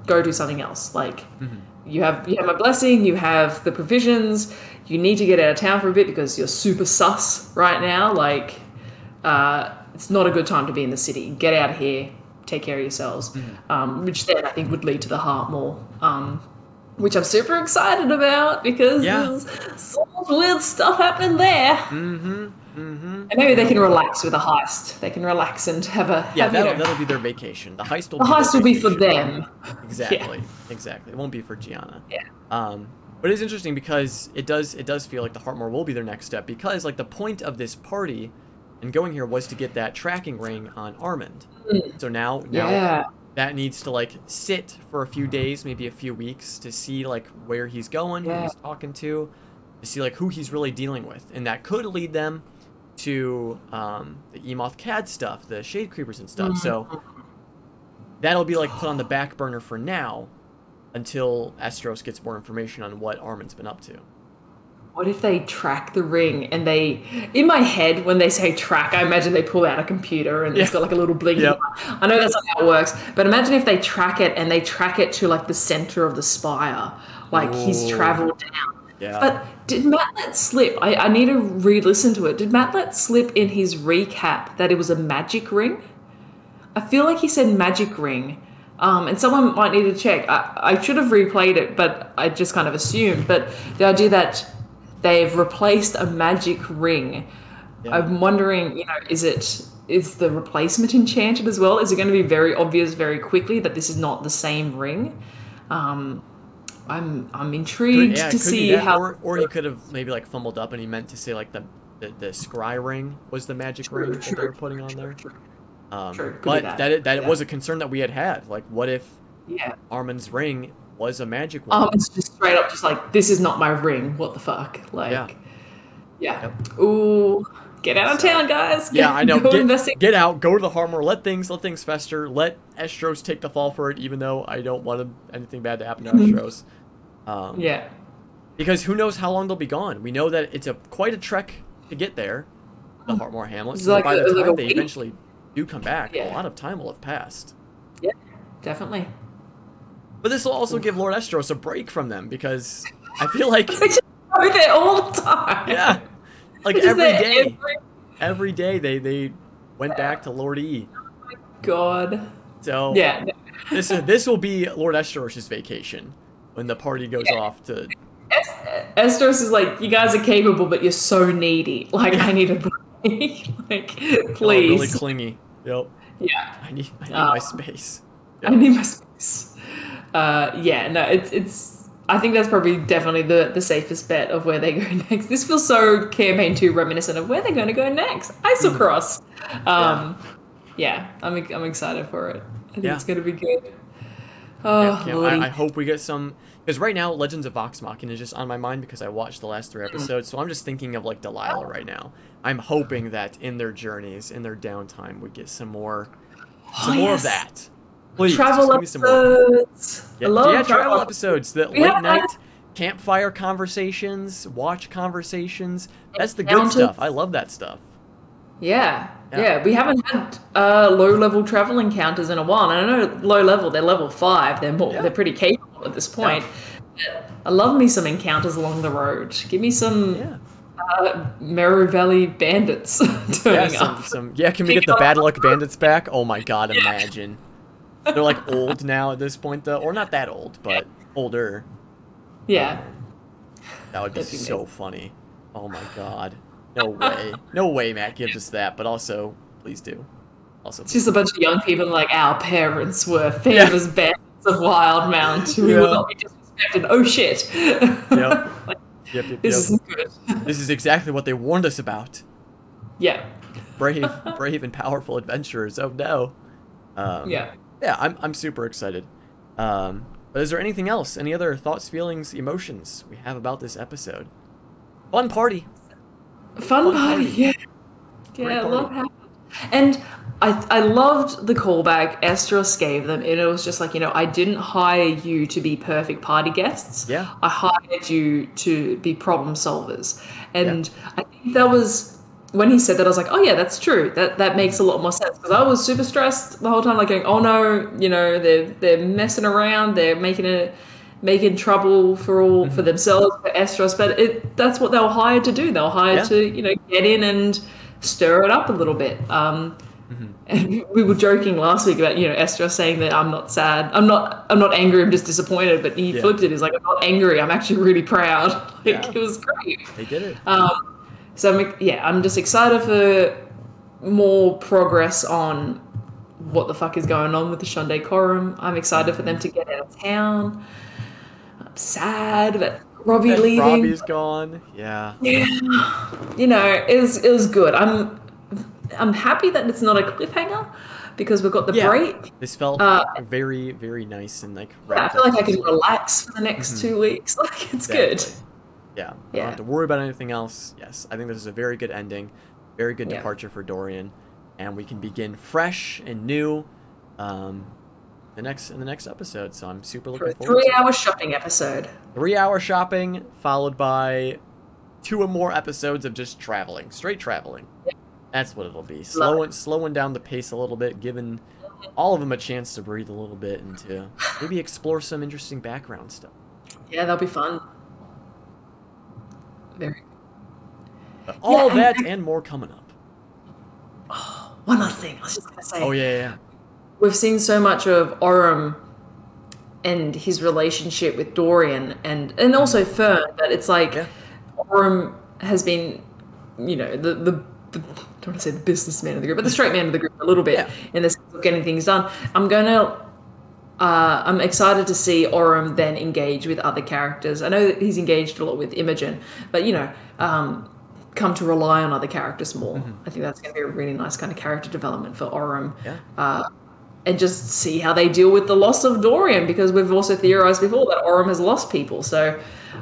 Speaker 2: go do something else. Like, you have my blessing, you have the provisions, you need to get out of town for a bit because you're super sus right now. Like, it's not a good time to be in the city. Get out of here, take care of yourselves. Which then I think would lead to the Heartmaul, which I'm super excited about because there's so much weird stuff happening there. And maybe they can relax with a heist. They can relax and have a
Speaker 1: that'll be their vacation. The heist
Speaker 2: will be for them.
Speaker 1: Exactly. It won't be for Gianna. But it's interesting because it does feel like the Heartmaul will be their next step, because like the point of this party and going here was to get that tracking ring on Armand. So now that needs to like sit for a few days, maybe a few weeks, to see like where he's going, who he's talking to see like who he's really dealing with, and that could lead them to the Emoth Cad stuff, the Shade Creepers and stuff. So that'll be like put on the back burner for now until Estros gets more information on what Armand's been up to.
Speaker 2: What if they track the ring and in my head, when they say track, I imagine they pull out a computer and it's got like a little blinking. I know that's not how it works, but imagine if they track it and they track it to like the center of the spire, like he's traveled down. But did Matt let slip? I need to re-listen to it. Did Matt let slip in his recap that it was a magic ring? I feel like he said magic ring. And someone might need to check. I should have replayed it, but I just kind of assumed. But the idea that they've replaced a magic ring, I'm wondering, is the replacement enchanted as well? Is it going to be very obvious very quickly that this is not the same ring? I'm intrigued to see how.
Speaker 1: Or he could have maybe like fumbled up and he meant to say like the scry ring was the magic ring that they were putting on there. But that was a concern that we had. Like, what if Armand's ring was a magic one?
Speaker 2: It's just straight up, just like, this is not my ring. What the fuck? Like, Ooh, get out of town, guys.
Speaker 1: I know. Get out. Go to the Heartmaul. Let things fester. Let Estros take the fall for it, even though I don't want anything bad to happen to Estros. Because who knows how long they'll be gone. We know that it's quite a trek to get there, the Heartmaul Hamlet. So by the time they eventually do come back, a lot of time will have passed.
Speaker 2: Yeah, definitely.
Speaker 1: But this will also give Lord Estros a break from them, because I feel like
Speaker 2: they just go there all the time.
Speaker 1: Yeah, like every day they went back to Lord E.
Speaker 2: Oh my god.
Speaker 1: So this will be Lord Estros' vacation when the party goes off to.
Speaker 2: Estros is like, you guys are capable, but you're so needy. Like, I need a break. Like, please.
Speaker 1: Really clingy. Yep.
Speaker 2: Yeah.
Speaker 1: I need my space.
Speaker 2: Yep. I need my space. It's. I think that's probably definitely the safest bet of where they go next. This feels so Campaign 2 reminiscent of where they're going to go next. Isocross. I'm excited for it. I think it's going to be good.
Speaker 1: I hope we get some, because right now Legends of Vox Machina is just on my mind because I watched the last 3 episodes, so I'm just thinking of like Delilah right now. I'm hoping that in their journeys, in their downtime, we get some more of that. Please,
Speaker 2: travel episodes.
Speaker 1: Travel episodes. The late night campfire conversations, watch conversations. That's the good stuff. I love that stuff.
Speaker 2: Yeah. We haven't had low-level travel encounters in a while. And I know low-level, they're level 5. They're pretty capable at this point. Yeah. I love me some encounters along the road. Give me some Meru Valley bandits turning up.
Speaker 1: Can we get the Bad Luck Bandits back? Oh my god, imagine. They're like old now at this point, though. Or not that old, but older.
Speaker 2: Yeah.
Speaker 1: That would be so funny. Oh my god. No way. No way Matt gives us that, but also, please do.
Speaker 2: It's just a bunch of young people like, our parents were famous bandits of Wildemount. We will not be disrespected. Oh shit.
Speaker 1: Yep.
Speaker 2: This isn't good.
Speaker 1: This is exactly what they warned us about.
Speaker 2: Yeah.
Speaker 1: Brave and powerful adventurers. Oh no. I'm super excited. But is there anything else? Any other thoughts, feelings, emotions we have about this episode? Fun party.
Speaker 2: Fun party. Yeah, a lot happened. And I loved the callback Estros gave them. And it was just like, I didn't hire you to be perfect party guests.
Speaker 1: Yeah.
Speaker 2: I hired you to be problem solvers. And I think that was when he said that, I was like, oh yeah, that's true. That makes a lot more sense, because I was super stressed the whole time, like going, oh no, they're messing around, they're making trouble for themselves, for Essos, but that's what they were hired to do. They were hired to get in and stir it up a little bit. And we were joking last week about Essos saying that I'm not sad, I'm not angry, I'm just disappointed. But he flipped it. He's like, I'm not angry, I'm actually really proud. It was great.
Speaker 1: They did it.
Speaker 2: So I'm just excited for more progress on what the fuck is going on with the Shonday Corum. I'm excited for them to get out of town. I'm sad that Robbie leaving.
Speaker 1: Robbie's gone. Yeah.
Speaker 2: It was good. I'm happy that it's not a cliffhanger, because we've got the break.
Speaker 1: This felt very, very nice and like.
Speaker 2: I feel like I can relax for the next 2 weeks. Like, it's good.
Speaker 1: Yeah. Don't have to worry about anything else. Yes, I think this is a very good ending, very good departure for Dorian, and we can begin fresh and new in the next episode. So I'm super looking forward to it.
Speaker 2: 3-hour shopping episode.
Speaker 1: 3-hour shopping followed by 2 or more episodes of just traveling, straight traveling. Yeah. That's what it'll be. Slowing down the pace a little bit, giving all of them a chance to breathe a little bit and to maybe explore some interesting background stuff.
Speaker 2: Yeah, that'll be fun. Very.
Speaker 1: But all that and more coming up.
Speaker 2: Oh, one last thing. I was just gonna say.
Speaker 1: Oh yeah.
Speaker 2: We've seen so much of Orym and his relationship with Dorian and also Fern, that it's like Orym has been, the I don't want to say the businessman of the group, but the straight man of the group a little bit in the sense of getting things done. I'm excited to see Orym then engage with other characters. I know that he's engaged a lot with Imogen, but come to rely on other characters more. I think that's going to be a really nice kind of character development for Orym. And just see how they deal with the loss of Dorian, because we've also theorized before that Orym has lost people. So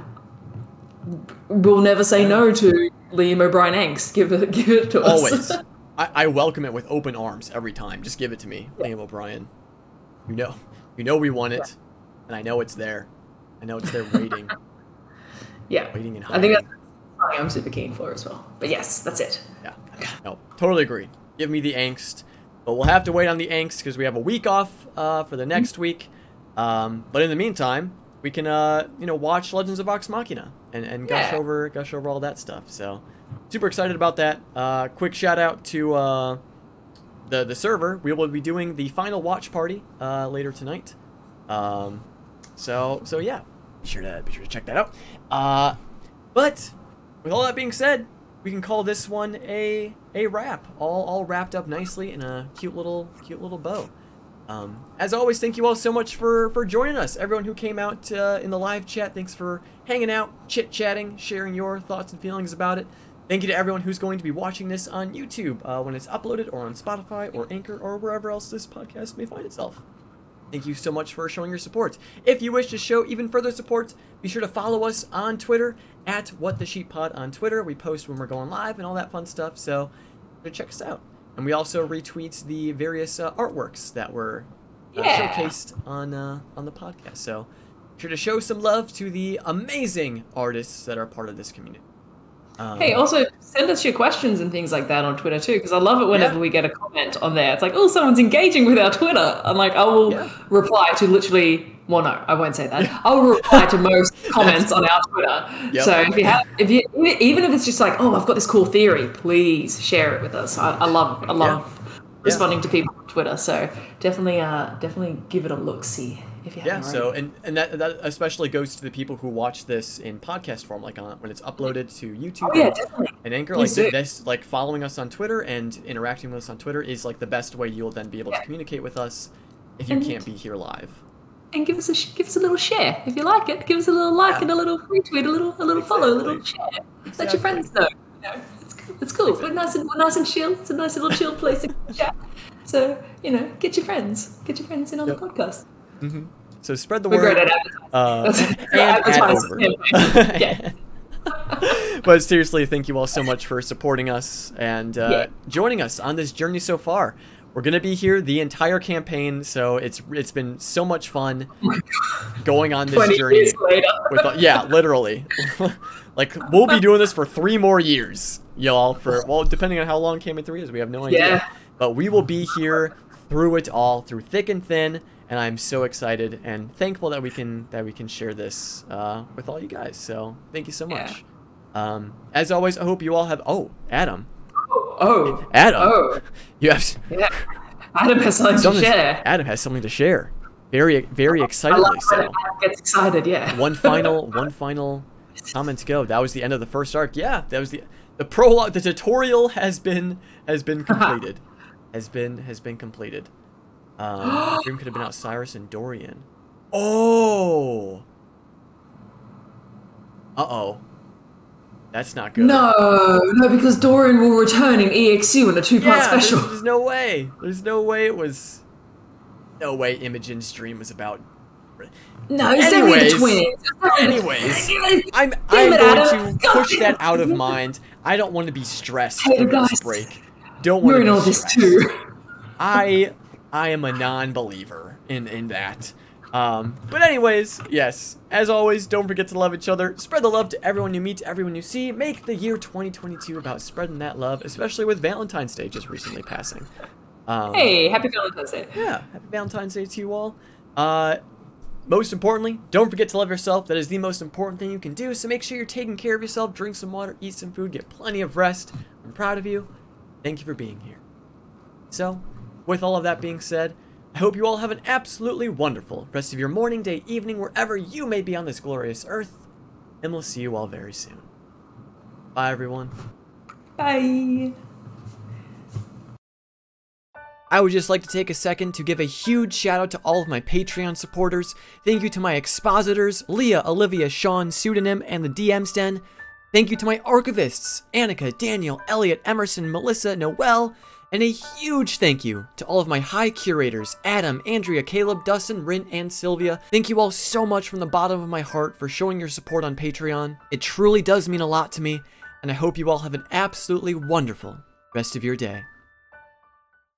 Speaker 2: we'll never say no to Liam O'Brien angst. Give it to us.
Speaker 1: Always. I welcome it with open arms every time. Just give it to me, Liam O'Brien. You know we want it, and I know it's there. I know it's there waiting. Waiting and hiding.
Speaker 2: I think that's something I'm super keen for as well. But yes, that's it.
Speaker 1: Yeah. No, totally agree. Give me the angst. But we'll have to wait on the angst because we have a week off for the next week. But in the meantime, we can watch Legends of Vox Machina and gush over all that stuff. So super excited about that. Quick shout out to the server. We will be doing the final watch party later tonight. So yeah, be sure to check that out. But with all that being said, we can call this one a wrap. All wrapped up nicely in a cute little bow. As always, thank you all so much for joining us. Everyone who came out in the live chat, thanks for hanging out, chit-chatting, sharing your thoughts and feelings about it. Thank you to everyone who's going to be watching this on YouTube when it's uploaded, or on Spotify or Anchor or wherever else this podcast may find itself. Thank you so much for showing your support. If you wish to show even further support, be sure to follow us on Twitter at WhatTheSheepPod on Twitter. We post when we're going live and all that fun stuff, so check us out. And we also retweet the various artworks that were showcased on the podcast. So be sure to show some love to the amazing artists that are part of this community.
Speaker 2: Hey, also send us your questions and things like that on Twitter too, because I love it whenever we get a comment on there. It's like, oh, someone's engaging with our Twitter. I'm like, I will reply to literally. Well, no, I won't say that. I'll reply to most comments on our Twitter. So if you even if it's just like, oh, I've got this cool theory, please share it with us. I love responding to people on Twitter. So definitely give it a look-see. If you haven't already.
Speaker 1: And that especially goes to the people who watch this in podcast form, like when it's uploaded to YouTube and Anchor. Like this, like following us on Twitter and interacting with us on Twitter is like the best way you'll then be able to communicate with us if you can't be here live.
Speaker 2: And give us a little share if you like it. Give us a little like and a little retweet, a little follow, a little share. Let your friends know. It's cool. We're nice and chill. It's a nice little chill place to chat. So get your friends in on the podcast.
Speaker 1: Mm-hmm. So spread the word.
Speaker 2: We're great at advertising.
Speaker 1: But seriously, thank you all so much for supporting us and joining us on this journey so far. We're gonna be here the entire campaign, so it's been so much fun going on this journey. Yeah, literally. Like, we'll be doing this for 3 more years, y'all. Well, depending on how long KMA3 is, we have no idea. Yeah. But we will be here through it all, through thick and thin, and I'm so excited and thankful that we can share this with all you guys. So thank you so much. Yeah. As always, I hope you all have. Oh, Adam. Adam. Oh. You have.
Speaker 2: Yeah. Adam has something to share.
Speaker 1: Adam has something to share. Very excitedly so.
Speaker 2: Adam gets excited. Yeah.
Speaker 1: One final comment to go. That was the end of the first arc. Yeah, that was the prologue. The tutorial has been completed. has been completed. Dream could have been out Cyrus and Dorian. Oh. Uh-oh. That's not good.
Speaker 2: No, because Dorian will return in EXU in a 2-part special.
Speaker 1: There's no way. There's no way it was. No way Imogen's dream was about.
Speaker 2: No, it's definitely the twins.
Speaker 1: Anyways, I'm going to push that out of mind. I don't want to be stressed through this break. Don't want to be stressed. We're in all this too. I am a non-believer in that. But anyways, yes, as always, don't forget to love each other. Spread the love to everyone you meet, to everyone you see. Make the year 2022 about spreading that love, especially with Valentine's Day just recently passing.
Speaker 2: Hey, happy Valentine's Day.
Speaker 1: Yeah, happy Valentine's Day to you all. Most importantly, don't forget to love yourself. That is the most important thing you can do. So make sure you're taking care of yourself. Drink some water, eat some food, get plenty of rest. I'm proud of you. Thank you for being here. So, with all of that being said, I hope you all have an absolutely wonderful rest of your morning, day, evening, wherever you may be on this glorious earth. And we'll see you all very soon. Bye, everyone.
Speaker 2: Bye.
Speaker 1: I would just like to take a second to give a huge shout out to all of my Patreon supporters. Thank you to my expositors, Leah, Olivia, Sean, Pseudonym, and the DM's Den. Thank you to my archivists, Annika, Daniel, Elliot, Emerson, Melissa, Noel, and a huge thank you to all of my high curators, Adam, Andrea, Caleb, Dustin, Rin, and Sylvia. Thank you all so much from the bottom of my heart for showing your support on Patreon. It truly does mean a lot to me, and I hope you all have an absolutely wonderful rest of your day.